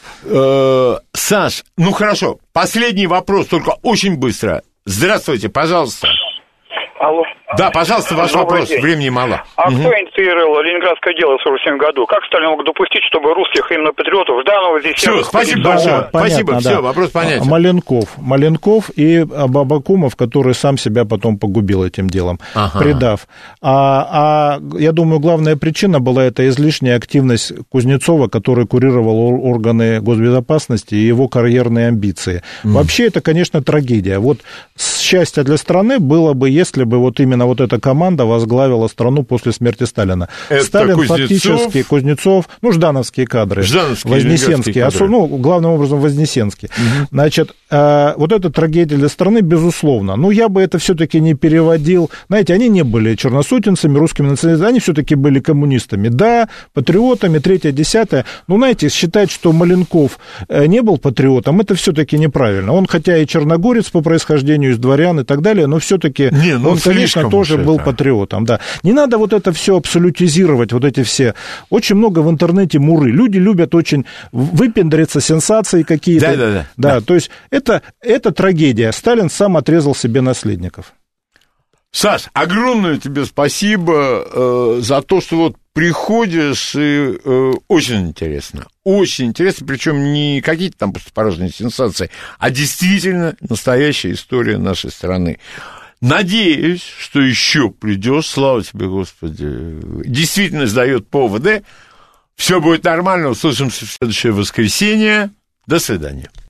S3: Саш, ну хорошо, последний вопрос, только очень быстро. Здравствуйте, пожалуйста.
S16: Алло.
S3: Да, пожалуйста, ваш вопрос,
S16: день.
S3: времени мало.
S16: Кто инициировал Ленинградское дело в 1947 году? Как Сталин мог допустить, чтобы русских именно патриотов Жданова здесь...
S3: Все, спасибо большое. Спасибо, все, вопрос понятен.
S4: Маленков и Абакумов, который сам себя потом погубил этим делом, предав. Я думаю, главная причина была это излишняя активность Кузнецова, который курировал органы госбезопасности и его карьерные амбиции. Вообще, это, конечно, трагедия. Вот счастье для страны было бы, если бы вот именно вот эта команда возглавила страну после смерти Сталина.
S3: Это
S4: Сталин фактически, Кузнецов, ждановские кадры, Вознесенские, главным образом Вознесенский. Значит, вот эта трагедия для страны, безусловно. Но я бы это все-таки не переводил. Знаете, они не были черносотенцами, русскими националистами, они все-таки были коммунистами. Да, патриотами, 3-е, 10-е. Но, знаете, считать, что Маленков не был патриотом, это все-таки неправильно. Он, хотя и черногорец по происхождению, из дворян и так далее, но все-таки он, конечно, тоже был патриотом, да. Не надо вот это все абсолютизировать, вот эти все. Очень много в интернете муры. Люди любят очень выпендриться, сенсации какие-то. Да, то есть это трагедия. Сталин сам отрезал себе наследников.
S3: Саш, огромное тебе спасибо за то, что вот приходишь, и очень интересно, причем не какие-то там пустопорожние сенсации, а действительно настоящая история нашей страны. Надеюсь, что еще придешь, слава тебе, Господи, действительность дает поводы, все будет нормально, услышимся в следующее воскресенье, до свидания.